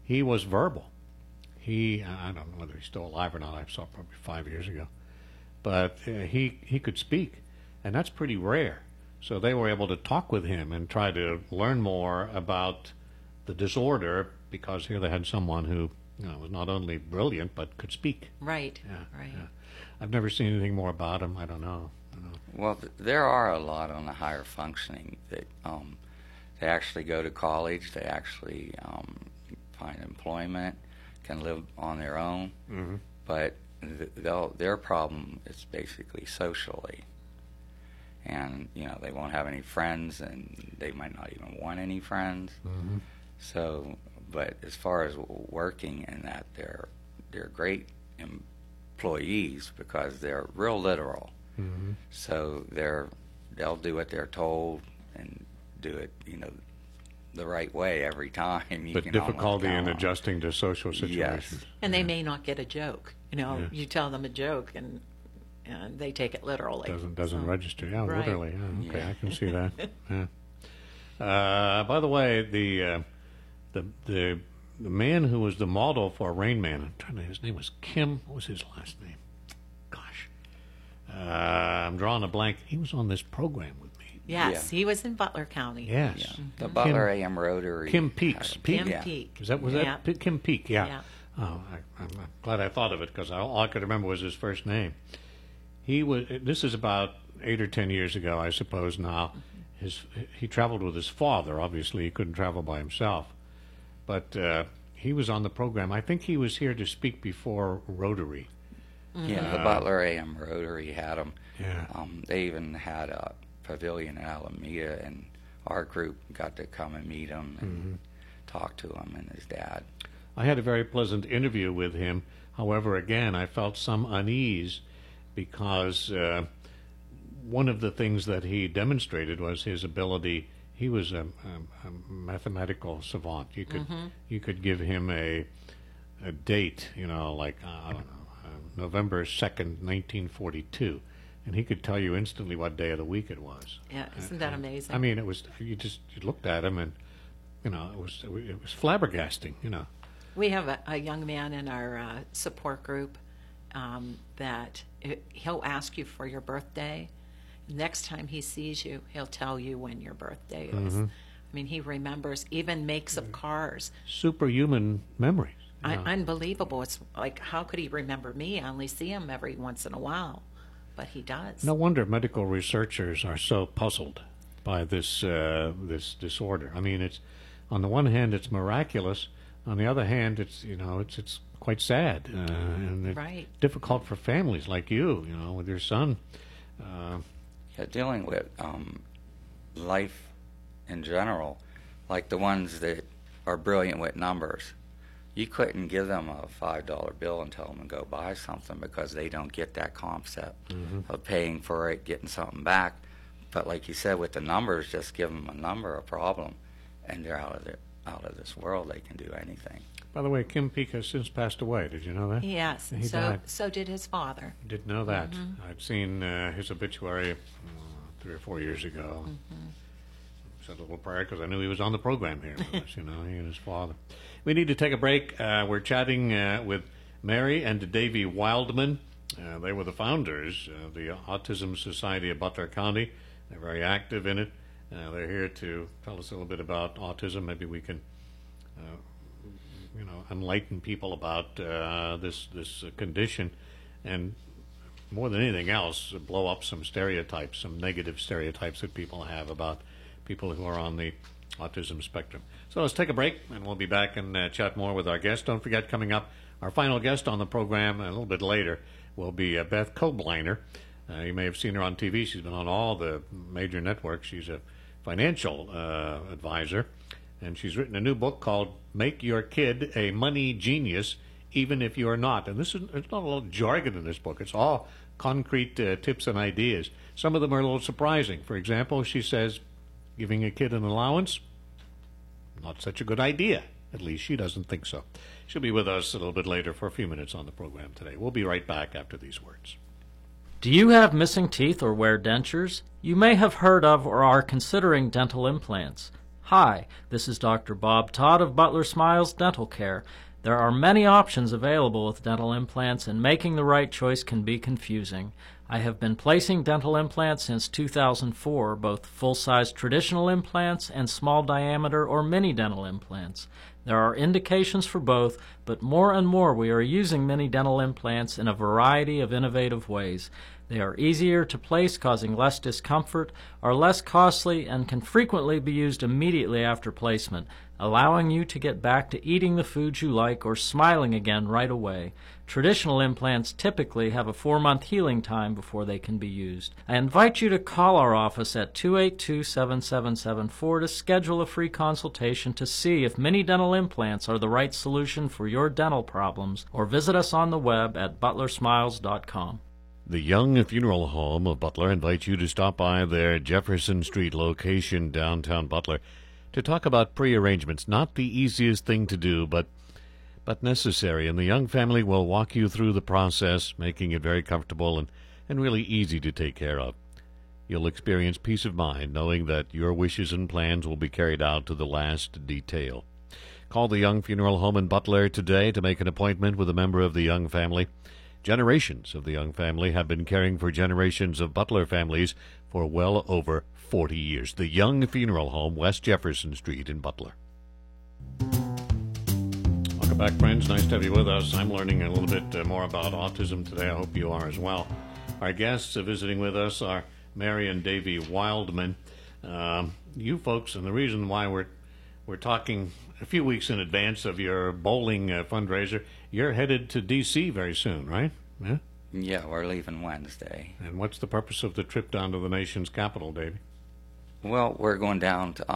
he was verbal. I don't know whether he's still alive or not. I saw probably 5 years ago. But he could speak, and that's pretty rare. So they were able to talk with him and try to learn more about the disorder, because here they had someone who was not only brilliant but could speak. Right, Yeah, right. yeah. I've never seen anything more about him. I don't know. Well, there are a lot on the higher functioning that they actually go to college, they actually find employment, can live on their own, but their problem is basically socially. And, they won't have any friends, and they might not even want any friends. So, but as far as working and that, they're great employees because they're real literal. So they'll do what they're told and do it, the right way every time. But difficulty in adjusting to social situations. Yes. And they may not get a joke. You tell them a joke, and they take it literally. Doesn't register. Yeah, Right. literally. Yeah, okay, I can see that. Yeah. By the way, the man who was the model for Rain Man, his name was Kim. What was his last name? Gosh, I'm drawing a blank. He was on this program with me. Yes, he was in Butler County. Yes, Yeah. The Butler AM Rotary. Kim Peaks. Kim Yeah. Peak. Was Yeah. that Kim Peak? Yeah. Yeah. Oh, I'm glad I thought of it, because all I could remember was his first name. This is about 8 or 10 years ago, I suppose. Now, he traveled with his father. Obviously, he couldn't travel by himself, but he was on the program. I think he was here to speak before Rotary. Yeah, the Butler AM Rotary had him. Yeah. They even had a pavilion in Alameda, and our group got to come and meet him and talk to him and his dad. I had a very pleasant interview with him. However, again, I felt some unease because one of the things that he demonstrated was his ability. He was a mathematical savant. You could give him a date, like I don't know, November 2nd, 1942, and he could tell you instantly what day of the week it was. Yeah, isn't that amazing? I mean, it was you looked at him and it was flabbergasting. We have a young man in our support group that he'll ask you for your birthday. Next time he sees you, he'll tell you when your birthday is. I mean, he remembers, even makes up cars. Superhuman memories. Unbelievable. It's like, how could he remember me? I only see him every once in a while, but he does. No wonder medical researchers are so puzzled by this disorder. I mean, it's on the one hand it's miraculous, on the other hand it's it's quite sad and it's Right. difficult for families like you with your son. Dealing with life in general, like the ones that are brilliant with numbers, you couldn't give them a $5 bill and tell them to go buy something because they don't get that concept of paying for it, getting something back. But like you said, with the numbers, just give them a number, a problem, and they're out of this world. They can do anything. By the way, Kim Peak has since passed away. Did you know that? Yes, He died. so did his father. Didn't know that. I'd seen his obituary 3 or 4 years ago. Said a little prayer because I knew he was on the program here with us, he and his father. We need to take a break. We're chatting with Mary and Davy Wildman. They were the founders of the Autism Society of Butler County. They're very active in it. They're here to tell us a little bit about autism. Maybe we can enlighten people about this condition, and more than anything else, blow up some stereotypes, some negative stereotypes that people have about people who are on the autism spectrum. So let's take a break, and we'll be back and chat more with our guest. Don't forget, coming up, our final guest on the program a little bit later will be Beth Kobliner. You may have seen her on TV. She's been on all the major networks. She's a financial advisor, and she's written a new book called Make Your Kid a Money Genius, Even If You're Not. And there's not a lot of jargon in this book. It's all concrete tips and ideas. Some of them are a little surprising. For example, she says giving a kid an allowance, not such a good idea. At least she doesn't think so. She'll be with us a little bit later for a few minutes on the program today. We'll be right back after these words. Do you have missing teeth or wear dentures? You may have heard of or are considering dental implants. Hi, this is Dr. Bob Todd of Butler Smiles Dental Care. There are many options available with dental implants, and making the right choice can be confusing. I have been placing dental implants since 2004, both full-size traditional implants and small diameter or mini dental implants. There are indications for both, but more and more we are using mini dental implants in a variety of innovative ways. They are easier to place, causing less discomfort, are less costly, and can frequently be used immediately after placement, allowing you to get back to eating the foods you like or smiling again right away. Traditional implants typically have a 4-month healing time before they can be used. I invite you to call our office at 282-7774 to schedule a free consultation to see if mini dental implants are the right solution for your dental problems, or visit us on the web at butlersmiles.com. The Young Funeral Home of Butler invites you to stop by their Jefferson Street location downtown Butler to talk about pre-arrangements. Not the easiest thing to do, but necessary, and the Young family will walk you through the process, making it very comfortable and really easy to take care of. You'll experience peace of mind knowing that your wishes and plans will be carried out to the last detail. Call the Young Funeral Home in Butler today to make an appointment with a member of the Young family. Generations of the Young family have been caring for generations of Butler families for well over 40 years. The Young Funeral Home, West Jefferson Street in Butler. Welcome back, friends. Nice to have you with us. I'm learning a little bit more about autism today. I hope you are as well. Our guests visiting with us are Mary and Davy Wildman. You folks, and the reason why we're talking a few weeks in advance of your bowling fundraiser, you're headed to D.C. very soon, right? Yeah? Yeah, we're leaving Wednesday. And what's the purpose of the trip down to the nation's capital, Davey? Well, we're going down to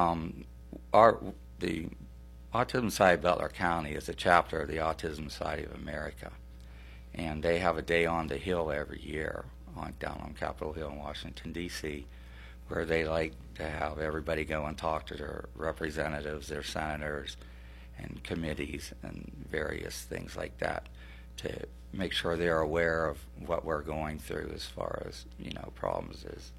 the Autism Society of Butler County is a chapter of the Autism Society of America, and they have a day on the Hill every year down on Capitol Hill in Washington, D.C., where they like to have everybody go and talk to their representatives, their senators, and committees, and various things like that, to make sure they're aware of what we're going through as far as, problems as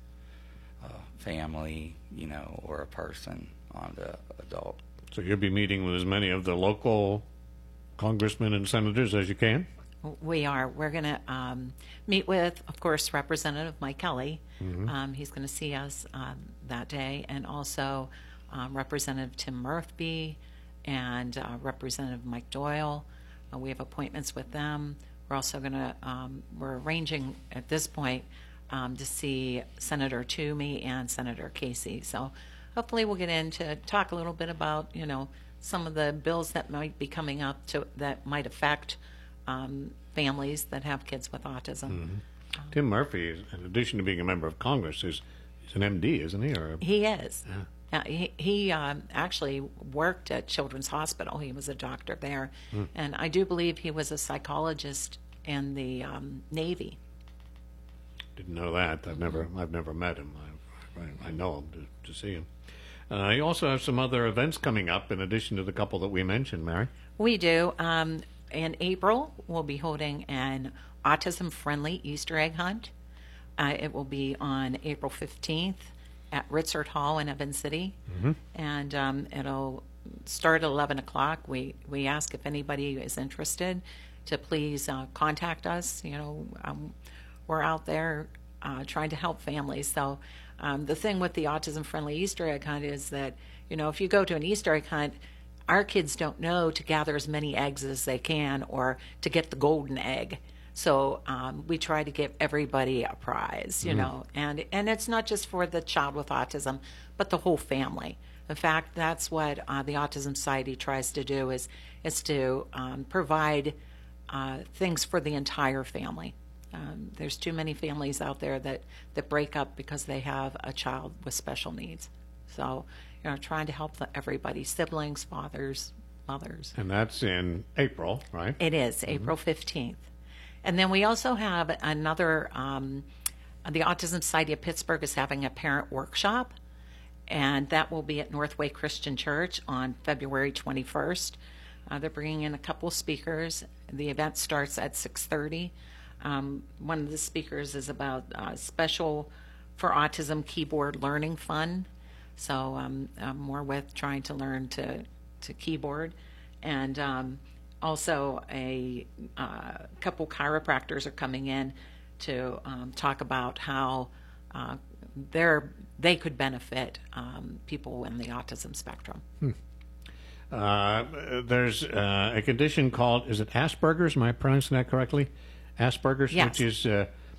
a family, or a person on the adult. So you'll be meeting with as many of the local congressmen and senators as you can? We are. We're going to meet with, of course, Representative Mike Kelly. Mm-hmm. He's going to see us that day, and also Representative Tim Murphy and Representative Mike Doyle. We have appointments with them. We're also going to, we're arranging at this point to see Senator Toomey and Senator Casey. So hopefully we'll get in to talk a little bit about, some of the bills that might be coming up that might affect families that have kids with autism. Mm-hmm. Tim Murphy, in addition to being a member of Congress, he's an MD, isn't he? He is. Yeah. He actually worked at Children's Hospital. He was a doctor there. And I do believe he was a psychologist in the Navy. Didn't know that. I've never met him. I know him to see him. You also have some other events coming up in addition to the couple that we mentioned, Mary. We do. In April, we'll be holding an autism-friendly Easter egg hunt. It will be on April 15th at Ritzert Hall in Evans City, and it'll start at 11 o'clock. We ask if anybody is interested to please contact us. We're out there trying to help families. So the thing with the autism-friendly Easter egg hunt is that, if you go to an Easter egg hunt, our kids don't know to gather as many eggs as they can or to get the golden egg. So we try to give everybody a prize, and it's not just for the child with autism, but the whole family. In fact, that's what the Autism Society tries to do is to provide things for the entire family. There's too many families out there that break up because they have a child with special needs. So, trying to help everybody, siblings, fathers, mothers. And that's in April, right? It is, April 15th. And then we also have another, the Autism Society of Pittsburgh is having a parent workshop, and that will be at Northway Christian Church on February 21st. They're bringing in a couple speakers. The event starts at 6:30. One of the speakers is about Special for Autism Keyboard Learning Fund. So I'm more with trying to learn to keyboard, and also a couple chiropractors are coming in to talk about how they could benefit people in the autism spectrum. There's a condition called, is it Asperger's? Am I pronouncing that correctly? Asperger's, yes. Which is,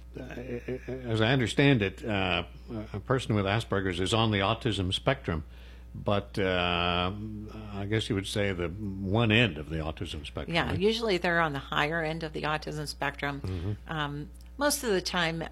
as I understand it, a person with Asperger's is on the autism spectrum, but I guess you would say the one end of the autism spectrum. Yeah, right? usually they're on the higher end of the autism spectrum. Most of the time,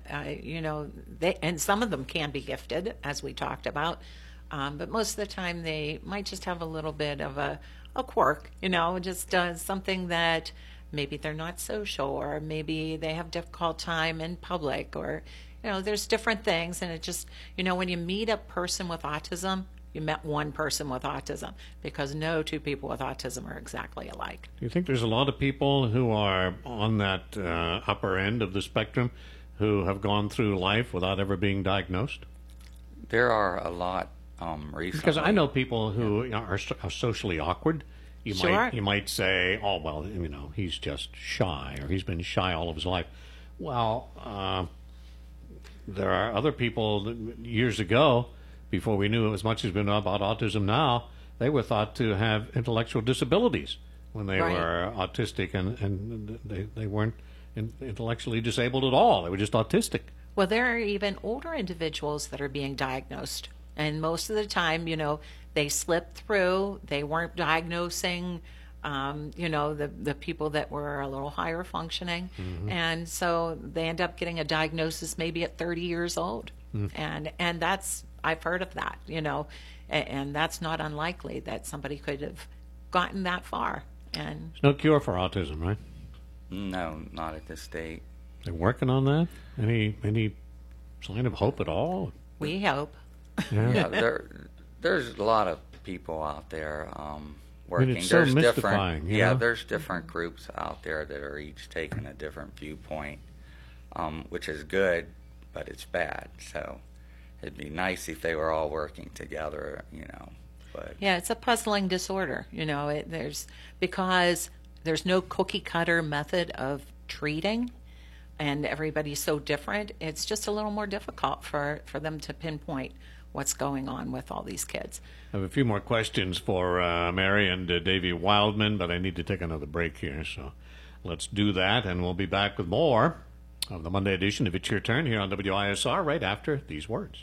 and some of them can be gifted, as we talked about, but most of the time they might just have a little bit of a quirk, just something that maybe they're not social, or maybe they have difficult time in public, or, there's different things. And it just, when you meet a person with autism, you met one person with autism, because no two people with autism are exactly alike. Do you think there's a lot of people who are on that upper end of the spectrum who have gone through life without ever being diagnosed? There are a lot recently. Because I know people who are socially awkward. You might say, oh, well, he's just shy, or he's been shy all of his life. Well, there are other people that years ago, before we knew as much as we know about autism now, they were thought to have intellectual disabilities when they were autistic, and they weren't intellectually disabled at all. They were just autistic. Well, there are even older individuals that are being diagnosed. And most of the time, they slipped through. They weren't diagnosing, the people that were a little higher functioning. And so they end up getting a diagnosis maybe at 30 years old. And that's, I've heard of that, and that's not unlikely that somebody could have gotten that far. And there's no cure for autism, right? No, not at this state. They're working on that? Any sign of hope at all? We hope. Yeah, there's a lot of people out there working. It's so there's mystifying. There's different groups out there that are each taking a different viewpoint, which is good, but it's bad. So it'd be nice if they were all working together, But yeah, it's a puzzling disorder. Because there's no cookie cutter method of treating, and everybody's so different. It's just a little more difficult for them to pinpoint what's going on with all these kids. I have a few more questions for Mary and Davey Wildman, but I need to take another break here, so let's do that, and we'll be back with more of the Monday edition of It's Your Turn here on WISR right after these words.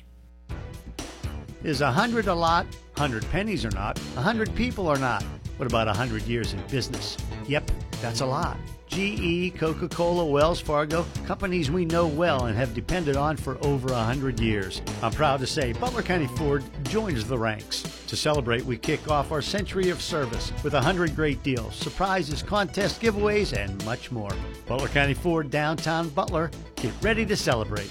Is 100 a lot? 100 pennies or not? 100 people or not? What about 100 years in business? Yep, that's a lot. GE, Coca-Cola, Wells Fargo, companies we know well and have depended on for over 100 years. I'm proud to say Butler County Ford joins the ranks. To celebrate, we kick off our century of service with 100 great deals, surprises, contests, giveaways, and much more. Butler County Ford, downtown Butler. Get ready to celebrate.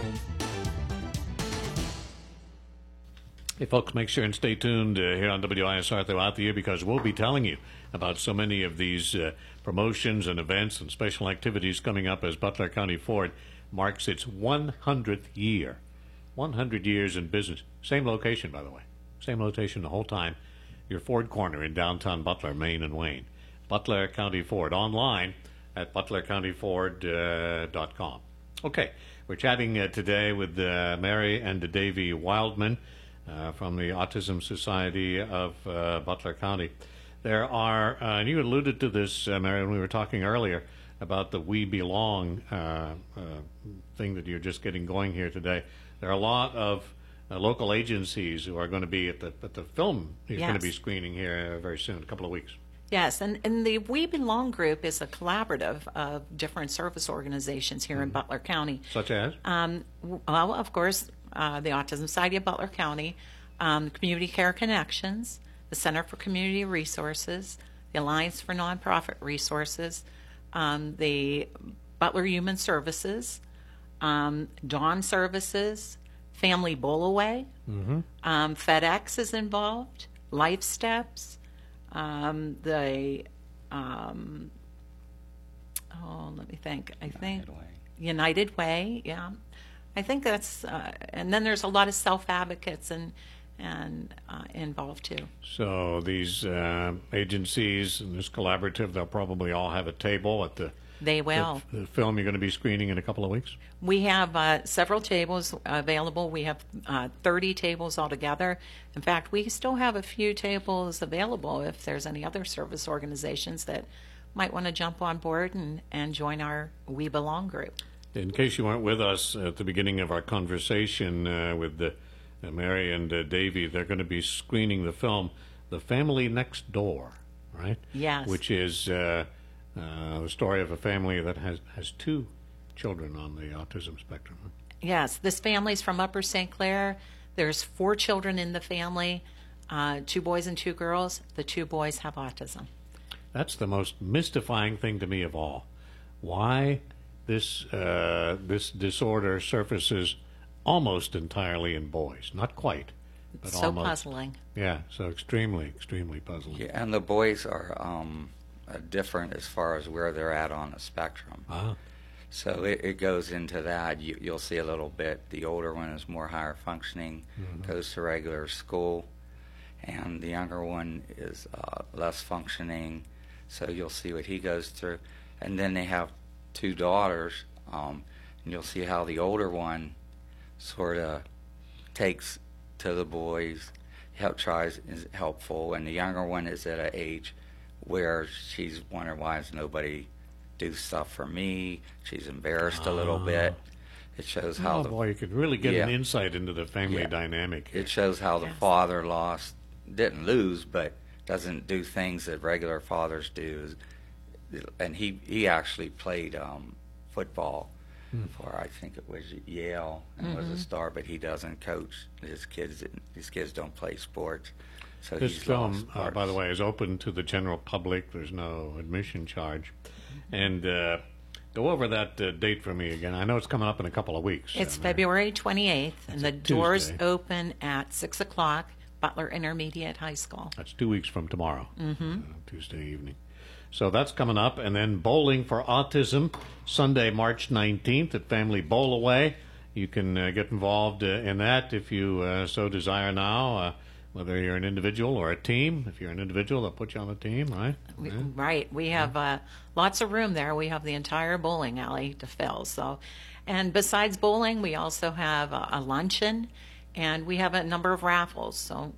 Hey, folks, make sure and stay tuned here on WISR throughout the year, because we'll be telling you about so many of these promotions and events and special activities coming up as Butler County Ford marks its 100th year. 100 years in business. Same location, by the way. Same location the whole time. Your Ford Corner in downtown Butler, Maine and Wayne. Butler County Ford, online at butlercountyford.com. Okay, we're chatting today with Mary and Davey Wildman from the Autism Society of Butler County. There are, and you alluded to this, Mary, when we were talking earlier about the We Belong thing that you're just getting going here today. There are a lot of local agencies who are going to be at the film is going to be screening here very soon, a couple of weeks. Yes, and the We Belong group is a collaborative of different service organizations here in Butler County. Such as? Well, of course, the Autism Society of Butler County, Community Care Connections, the Center for Community Resources, the Alliance for Nonprofit Resources, the Butler Human Services, Dawn Services, Family Bullaway, FedEx is involved, Life Steps, let me think. I think United Way, yeah. I think that's, and then there's a lot of self-advocates and involved too. So these agencies and this collaborative, they'll probably all have a table at the They will. The film you're going to be screening in a couple of weeks? We have several tables available. We have 30 tables altogether. In fact, we still have a few tables available if there's any other service organizations that might want to jump on board and join our We Belong group. In case you weren't with us at the beginning of our conversation with Mary and Davey, they're going to be screening the film The Family Next Door, right? Yes. Which is the story of a family that has two children on the autism spectrum. Yes, this family's from Upper St. Clair. There's 4 children in the family, 2 boys and 2 girls. The 2 boys have autism. That's the most mystifying thing to me of all. Why this disorder surfaces almost entirely in boys. Not quite, but so almost. Puzzling. Yeah, so extremely puzzling. Yeah, and the boys are different as far as where they're at on the spectrum. Ah. So it goes into that. You'll see a little bit. The older one is more higher functioning, goes to regular school, and the younger one is less functioning. So you'll see what he goes through. And then they have 2 daughters, and you'll see how the older one sort of takes to the boys, is helpful, and the younger one is at an age where she's wondering why does nobody do stuff for me. She's embarrassed a little bit. It shows how you could really get an insight into the family dynamic. It shows how the father didn't lose, but doesn't do things that regular fathers do. And he actually played football for, I think it was Yale, and was a star, but he doesn't coach his kids. His kids don't play sports. So this film, by the way, is open to the general public. There's no admission charge. And go over that date for me again. I know it's coming up in a couple of weeks. It's February 28th, and the doors open at 6 o'clock, Butler Intermediate High School. That's 2 weeks from tomorrow, Tuesday evening. So that's coming up. And then Bowling for Autism, Sunday, March 19th at Family Bowl Away. You can get involved in that if you so desire now, whether you're an individual or a team. If you're an individual, they'll put you on a team, right? Right. We have lots of room there. We have the entire bowling alley to fill. So, and besides bowling, we also have a luncheon, and we have a number of raffles. So,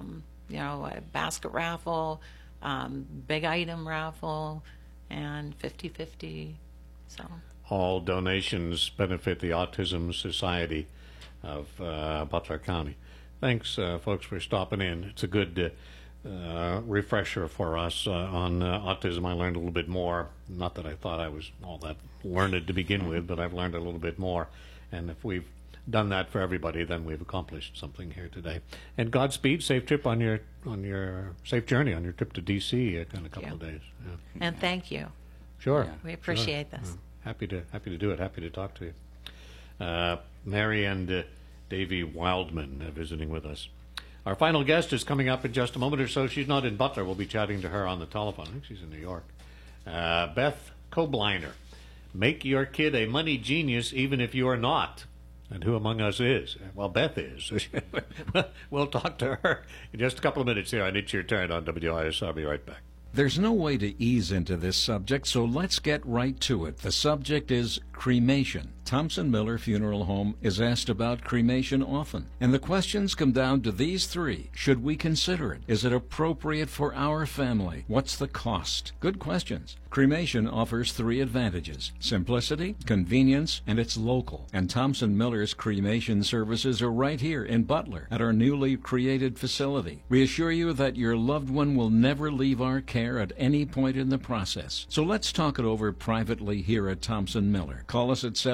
a basket raffle, big item raffle, and 50-50. So all donations benefit the Autism Society of Butler County. Thanks, folks, for stopping in. It's a good refresher for us on autism. I learned a little bit more. Not that I thought I was all that learned to begin with, but I've learned a little bit more. And if we've done that for everybody, then we've accomplished something here today. And Godspeed, safe trip on your safe journey on your trip to D.C. in a couple of days. Yeah. And thank you. Sure. We appreciate this. Happy to do it. Happy to talk to you. Mary and Davey Wildman visiting with us. Our final guest is coming up in just a moment or so. She's not in Butler. We'll be chatting to her on the telephone. I think she's in New York. Beth Kobliner. Make your kid a money genius even if you are not. And who among us is? Well, Beth is. We'll talk to her in just a couple of minutes here on It's Your Turn on WISR. I'll be right back. There's no way to ease into this subject, so let's get right to it. The subject is cremation. Thompson Miller Funeral Home is asked about cremation often, and the questions come down to these 3. Should we consider it? Is it appropriate for our family? What's the cost? Good questions. Cremation offers 3 advantages: simplicity, convenience, and it's local. And Thompson Miller's cremation services are right here in Butler at our newly created facility. We assure you that your loved one will never leave our care at any point in the process. So let's talk it over privately here at Thompson Miller. Call us at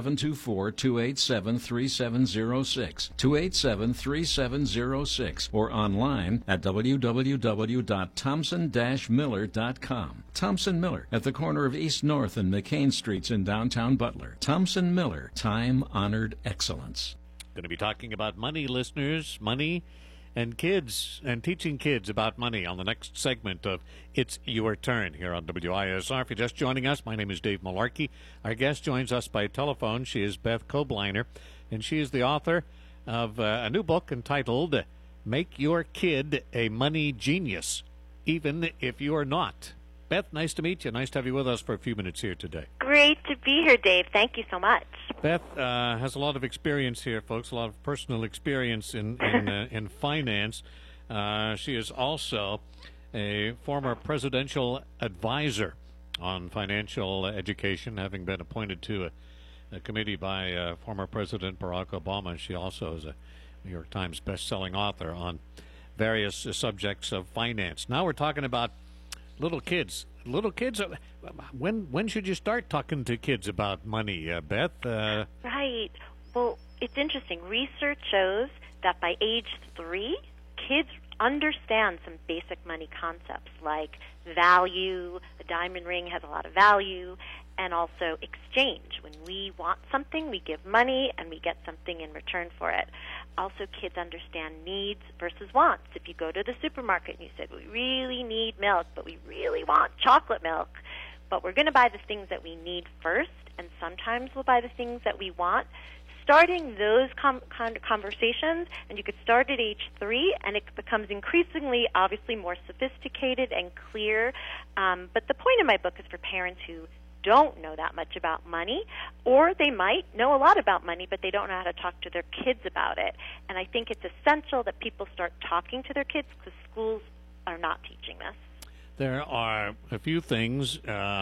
724-287-3706, 287-3706, or online at www.thompson-miller.com. Thompson Miller at the corner of East North and McCain Streets in downtown Butler. Thompson Miller, time-honored excellence. Going to be talking about money, listeners, money and kids, and teaching kids about money on the next segment of It's Your Turn here on WISR. If you're just joining us, my name is Dave Malarkey. Our guest joins us by telephone. She is Beth Kobliner, and she is the author of a new book entitled Make your kid a money genius, even if you are not. Beth, nice to meet you. Nice to have you with us for a few minutes here today. Great to be here, Dave. Thank you so much. Beth has a lot of experience here, folks, a lot of personal experience in finance. She is also a former presidential advisor on financial education, having been appointed to a committee by former President Barack Obama. She also is a New York Times best-selling author on various subjects of finance. Now we're talking about little kids. Little kids, when should you start talking to kids about money, Beth? Right. Well, it's interesting. Research shows that by age 3, kids understand some basic money concepts like value. A diamond ring has a lot of value, and also exchange. When we want something, we give money and we get something in return for it. Also, kids understand needs versus wants. If you go to the supermarket and you said, we really need milk, but we really want chocolate milk, but we're going to buy the things that we need first, and sometimes we'll buy the things that we want. Starting those kind of conversations, and you could start at age 3, and it becomes increasingly, obviously, more sophisticated and clear. But the point of my book is for parents who don't know that much about money, or they might know a lot about money, but they don't know how to talk to their kids about it. And I think it's essential that people start talking to their kids because schools are not teaching this. There are a few things, a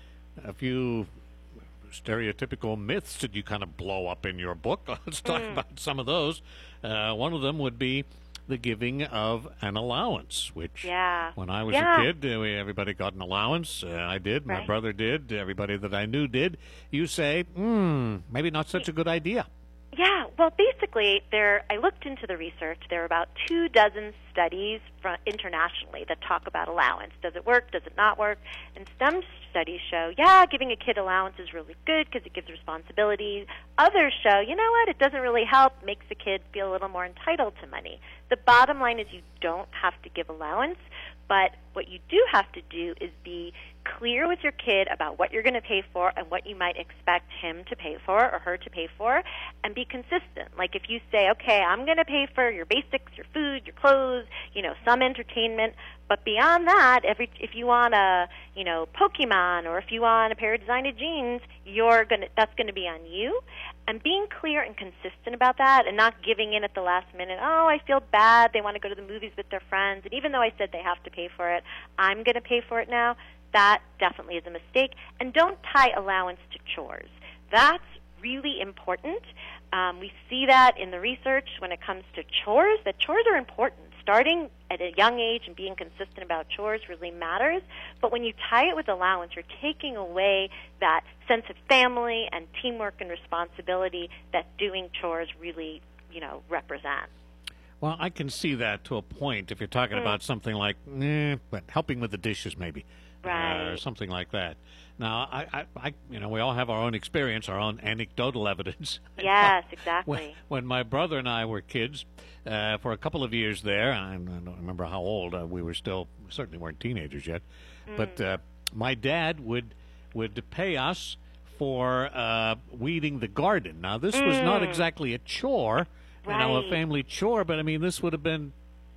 few stereotypical myths that you kind of blow up in your book. Let's talk about some of those. One of them would be the giving of an allowance, which when I was a kid, everybody got an allowance. I did. My brother did. Everybody that I knew did. You say, maybe not such a good idea. Yeah, well, basically, I looked into the research. There are about 24 studies internationally that talk about allowance. Does it work? Does it not work? And some studies show, giving a kid allowance is really good because it gives responsibility. Others show, you know what, it doesn't really help, makes the kid feel a little more entitled to money. The bottom line is you don't have to give allowance, but what you do have to do is be clear with your kid about what you're going to pay for and what you might expect him to pay for or her to pay for, and be consistent. Like if you say, okay, I'm going to pay for your basics, your food, your clothes, some entertainment, but beyond that, if you want a, Pokemon, or if you want a pair of designer jeans, that's going to be on you. And being clear and consistent about that, and not giving in at the last minute. Oh, I feel bad. They want to go to the movies with their friends, and even though I said they have to pay for it, I'm going to pay for it now. That definitely is a mistake. And don't tie allowance to chores. That's really important. We see that in the research when it comes to chores, that chores are important. Starting at a young age and being consistent about chores really matters. But when you tie it with allowance, you're taking away that sense of family and teamwork and responsibility that doing chores really, represent. Well, I can see that to a point if you're talking about something like but helping with the dishes maybe. Right. Or something like that. Now, I we all have our own experience, our own anecdotal evidence. Yes, exactly. When my brother and I were kids, for a couple of years there, I don't remember how old, we certainly weren't teenagers yet, but my dad would pay us for weeding the garden. Now, this was not exactly a chore, a family chore, but I mean, this would have been,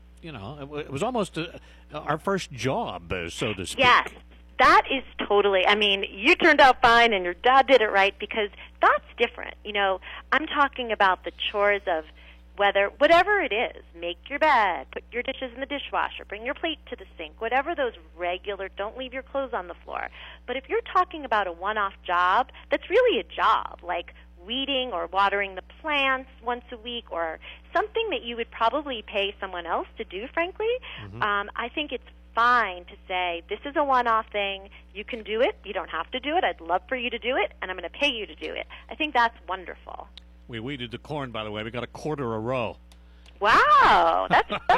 it was almost our first job, so to speak. Yes, that is totally, you turned out fine and your dad did it right, because that's different. I'm talking about the chores of whatever it is, make your bed, put your dishes in the dishwasher, bring your plate to the sink, whatever those regular, don't leave your clothes on the floor. But if you're talking about a one-off job, that's really a job, like weeding or watering the plants once a week, or something that you would probably pay someone else to do, frankly, I think it's fine to say, this is a one-off thing, you can do it, you don't have to do it, I'd love for you to do it, and I'm going to pay you to do it. I think that's wonderful. We weeded the corn, by the way. We got a quarter a row. Wow, that's well,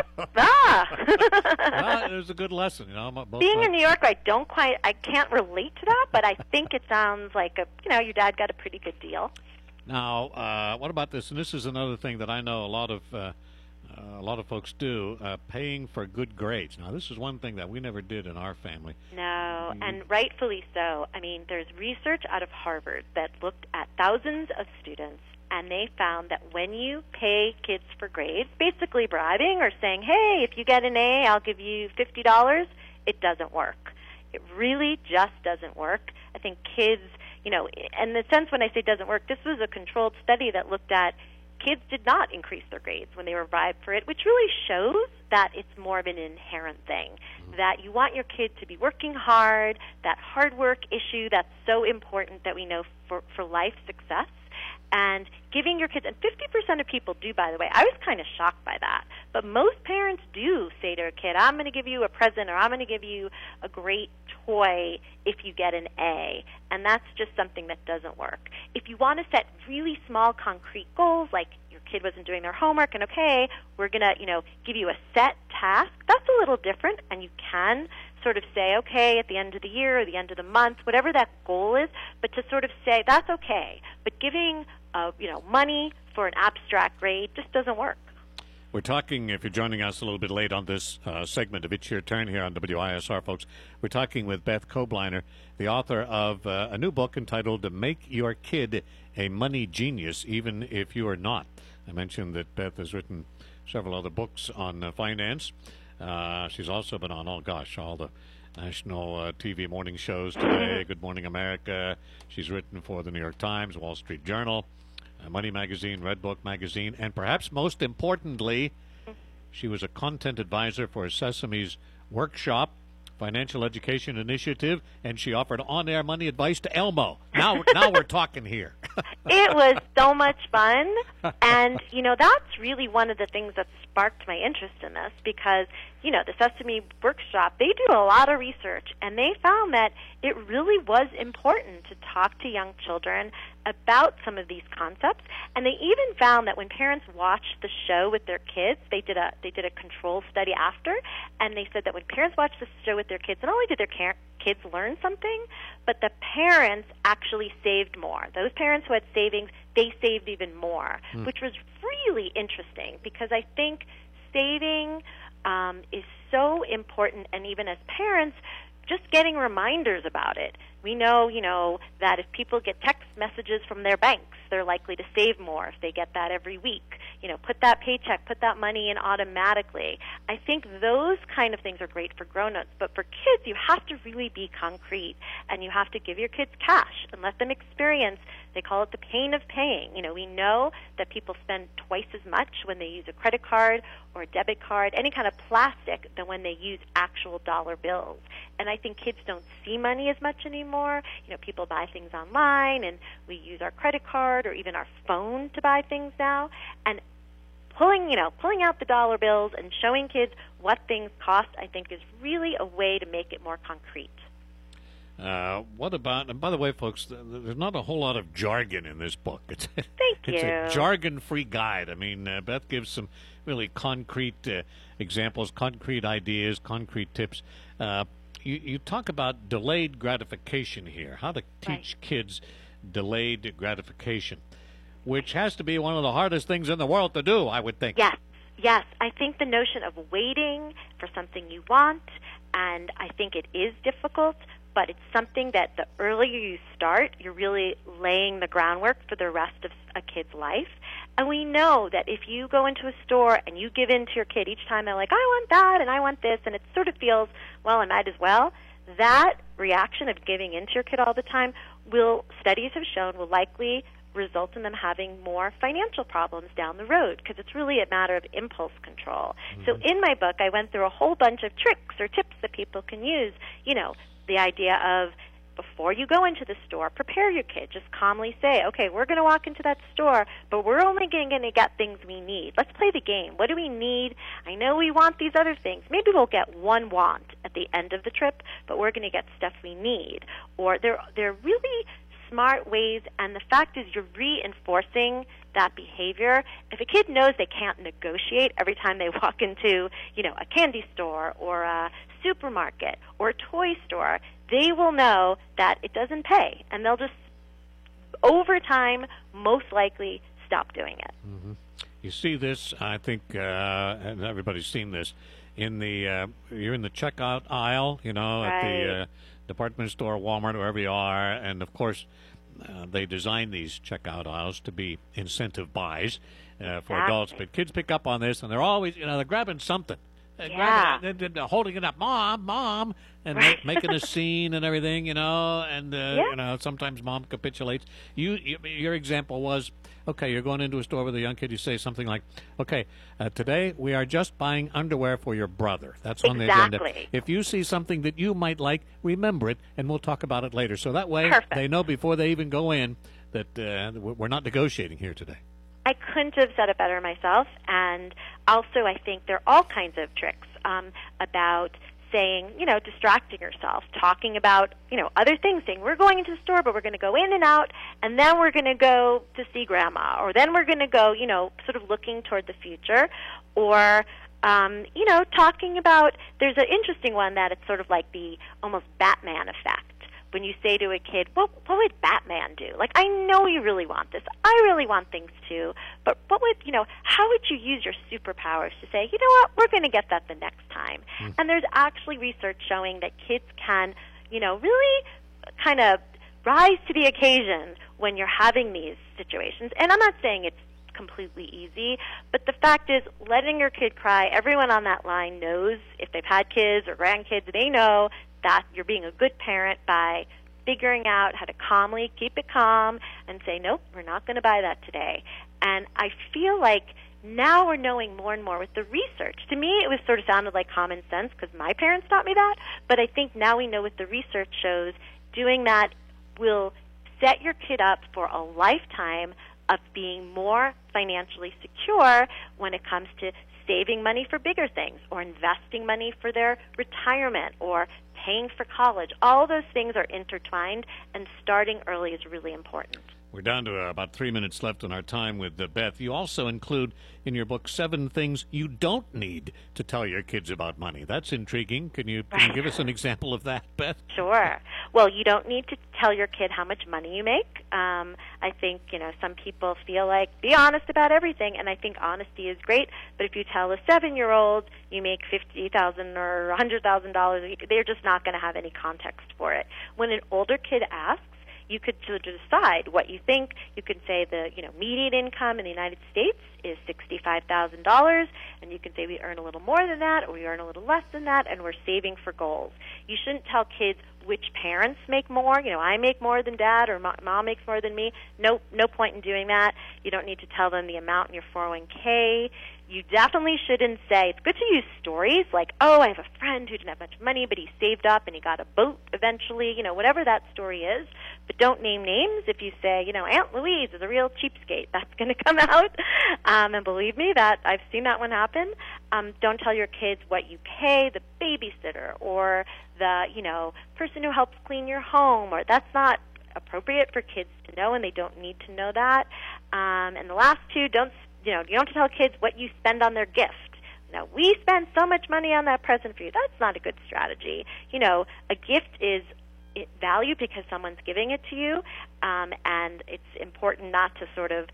it was a good lesson, Being in New York, I can't relate to that, but I think it sounds like your dad got a pretty good deal. Now, what about this? And this is another thing that I know a lot of folks do, paying for good grades. Now, this is one thing that we never did in our family. No, and rightfully so. There's research out of Harvard that looked at thousands of students and they found that when you pay kids for grades, basically bribing or saying, hey, if you get an A, I'll give you $50, it doesn't work. It really just doesn't work. I think kids, in the sense when I say doesn't work, this was a controlled study that looked at kids did not increase their grades when they were bribed for it, which really shows that it's more of an inherent thing, that you want your kid to be working hard, that hard work issue that's so important that we know for life success, and giving your kids, and 50% of people do, by the way. I was kind of shocked by that. But most parents do say to a kid, I'm going to give you a present or I'm going to give you a great toy if you get an A. And that's just something that doesn't work. If you want to set really small, concrete goals, like your kid wasn't doing their homework and, okay, we're going to, give you a set task, that's a little different, and you can sort of say, okay, at the end of the year or the end of the month, whatever that goal is, but to sort of say, that's okay. But giving, money for an abstract grade just doesn't work. We're talking, if you're joining us a little bit late on this segment of It's Your Turn here on WISR, folks, we're talking with Beth Kobliner, the author of a new book entitled Make Your Kid a Money Genius, Even If You Are Not. I mentioned that Beth has written several other books on finance. She's also been on, all the national TV morning shows today, Good Morning America. She's written for the New York Times, Wall Street Journal, Money Magazine, Red Book Magazine, and perhaps most importantly, she was a content advisor for Sesame's Workshop Financial Education Initiative, and she offered on-air money advice to Elmo. Now we're talking here. It was so much fun, and, that's really one of the things that sparked my interest in this because, the Sesame Workshop, they do a lot of research, and they found that it really was important to talk to young children about some of these concepts, and they even found that when parents watched the show with their kids, they did a control study after, and they said that when parents watched the show with their kids, not only did their kids learn something, but the parents actually saved more. Those parents who had savings, they saved even more, which was really interesting because I think saving is so important, and even as parents, just getting reminders about it. We know, that if people get text messages from their banks, they're likely to save more if they get that every week. Put that paycheck, put that money in automatically. I think those kind of things are great for grown-ups, but for kids, you have to really be concrete, and you have to give your kids cash and let them experience. They call it the pain of paying. We know that people spend twice as much when they use a credit card or a debit card, any kind of plastic, than when they use actual dollar bills. And I think kids don't see money as much anymore. People buy things online, and we use our credit card or even our phone to buy things now. And pulling out the dollar bills and showing kids what things cost, I think, is really a way to make it more concrete. What about, and by the way, folks, there's not a whole lot of jargon in this book. It's a jargon-free guide. I mean, Beth gives some really concrete examples, concrete ideas, concrete tips. You talk about delayed gratification here, how to teach kids delayed gratification, which has to be one of the hardest things in the world to do, I would think. Yes. I think the notion of waiting for something you want, and I think it is difficult, but it's something that the earlier you start, you're really laying the groundwork for the rest of a kid's life. And we know that if you go into a store and you give in to your kid each time they're like, I want that and I want this, and it sort of feels, well, I might as well, that reaction of giving in to your kid all the time studies have shown, will likely result in them having more financial problems down the road, because it's really a matter of impulse control. So in my book, I went through a whole bunch of tricks or tips that people can use. The idea of, before you go into the store, prepare your kid. Just calmly say, okay, we're going to walk into that store, but we're only going to get things we need. Let's play the game. What do we need? I know we want these other things. Maybe we'll get one want at the end of the trip, but we're going to get stuff we need. Or they're really smart ways, and the fact is you're reinforcing that behavior. If a kid knows they can't negotiate every time they walk into, a candy store or a supermarket or a toy store, they will know that it doesn't pay, and they'll just, over time, most likely stop doing it. You see this, I think, and everybody's seen this, in the you're in the checkout aisle, at the department store, Walmart, wherever you are, and of course they design these checkout aisles to be incentive buys for adults, but kids pick up on this, and they're always, they're grabbing something. They're holding it up, mom, and making a scene and everything, and sometimes mom capitulates. Your example was, okay, you're going into a store with a young kid, you say something like, okay, today we are just buying underwear for your brother. That's on the agenda. If you see something that you might like, remember it, and we'll talk about it later. So that way they know before they even go in that we're not negotiating here today. I couldn't have said it better myself, and also I think there are all kinds of tricks about saying, distracting yourself, talking about, other things, saying we're going into the store, but we're going to go in and out, and then we're going to go to see grandma, or then we're going to go, sort of looking toward the future, or, talking about, there's an interesting one that it's sort of like the almost Batman effect. When you say to a kid, well, what would Batman do? Like, I know you really want this. I really want things too. But what would, how would you use your superpowers to say, you know what, we're going to get that the next time? And there's actually research showing that kids can, really kind of rise to the occasion when you're having these situations. And I'm not saying it's completely easy, but the fact is, letting your kid cry, everyone on that line knows, if they've had kids or grandkids, they know that you're being a good parent by figuring out how to calmly keep it calm and say, nope, we're not going to buy that today. And I feel like now we're knowing more and more with the research. To me, it was sort of sounded like common sense because my parents taught me that, but I think now we know what the research shows, doing that will set your kid up for a lifetime of being more financially secure when it comes to saving money for bigger things or investing money for their retirement or paying for college. All those things are intertwined, and starting early is really important. We're down to about 3 minutes left in our time with Beth. You also include in your book 7 things you don't need to tell your kids about money. That's intriguing. Can you give us an example of that, Beth? Sure. Well, you don't need to tell your kid how much money you make. I think, some people feel like, be honest about everything, and I think honesty is great, but if you tell a 7-year-old you make $50,000 or $100,000, they're just not going to have any context for it. When an older kid asks, you could sort of decide what you think. You could say the median income in the United States is $65,000, and you can say we earn a little more than that, or we earn a little less than that, and we're saving for goals. You shouldn't tell kids which parents make more. I make more than dad, or mom makes more than me. No point in doing that. You don't need to tell them the amount in your 401k. You definitely shouldn't say, it's good to use stories like, oh, I have a friend who didn't have much money, but he saved up and he got a boat eventually, whatever that story is. But don't name names. If you say, Aunt Louise is a real cheapskate, that's going to come out. And believe me, that I've seen that one happen. Don't tell your kids what you pay the babysitter or the, person who helps clean your home, or that's not appropriate for kids to know, and they don't need to know that. And the last 2, you don't have to tell kids what you spend on their gift. Now, we spend so much money on that present for you. That's not a good strategy. A gift is valued because someone's giving it to you, and it's important not to sort of,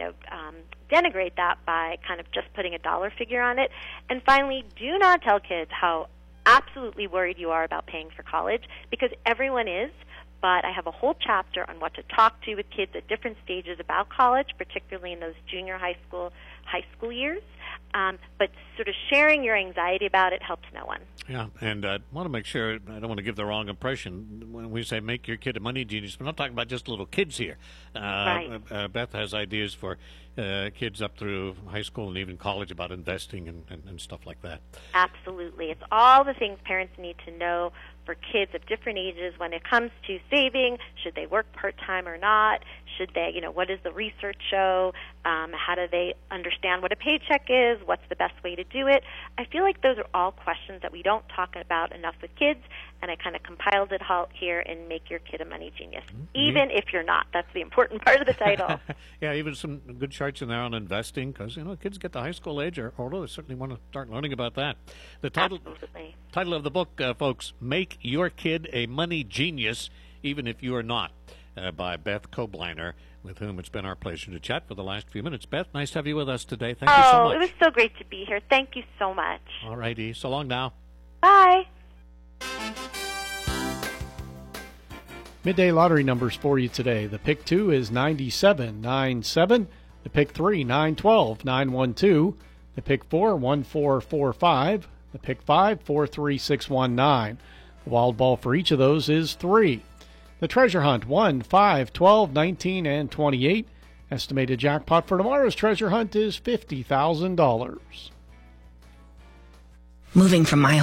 denigrate that by kind of just putting a dollar figure on it. And finally, do not tell kids how absolutely worried you are about paying for college, because everyone is. But I have a whole chapter on what to talk to with kids at different stages about college, particularly in those junior high school years. But sort of sharing your anxiety about it helps no one. Yeah, and I want to make sure, I don't want to give the wrong impression. When we say make your kid a money genius, we're not talking about just little kids here. Right. Beth has ideas for kids up through high school and even college about investing and stuff like that. Absolutely. It's all the things parents need to know for kids of different ages when it comes to saving. Should they work part-time or not? Should they, what does the research show? How do they understand what a paycheck is? What's the best way to do it? I feel like those are all questions that we don't talk about enough with kids, and I kind of compiled it all here in Make Your Kid a Money Genius, even if you're not. That's the important part of the title. Yeah, even some good charts in there on investing, because, kids get to high school age, or although they certainly want to start learning about that. The title of the book, folks, Make Your Kid a Money Genius, Even If You Are Not, by Beth Kobliner, with whom it's been our pleasure to chat for the last few minutes. Beth, nice to have you with us today. Thank you so much. Oh, it was so great to be here. Thank you so much. All righty. So long now. Bye. Midday lottery numbers for you today. The pick 2 is 9797. The pick 3, 912 912. The pick 4, 1445. The pick 5, 43619. The wild ball for each of those is 3. The treasure hunt, 1, 5, 12, 19, and 28. Estimated jackpot for tomorrow's treasure hunt is $50,000. Moving from my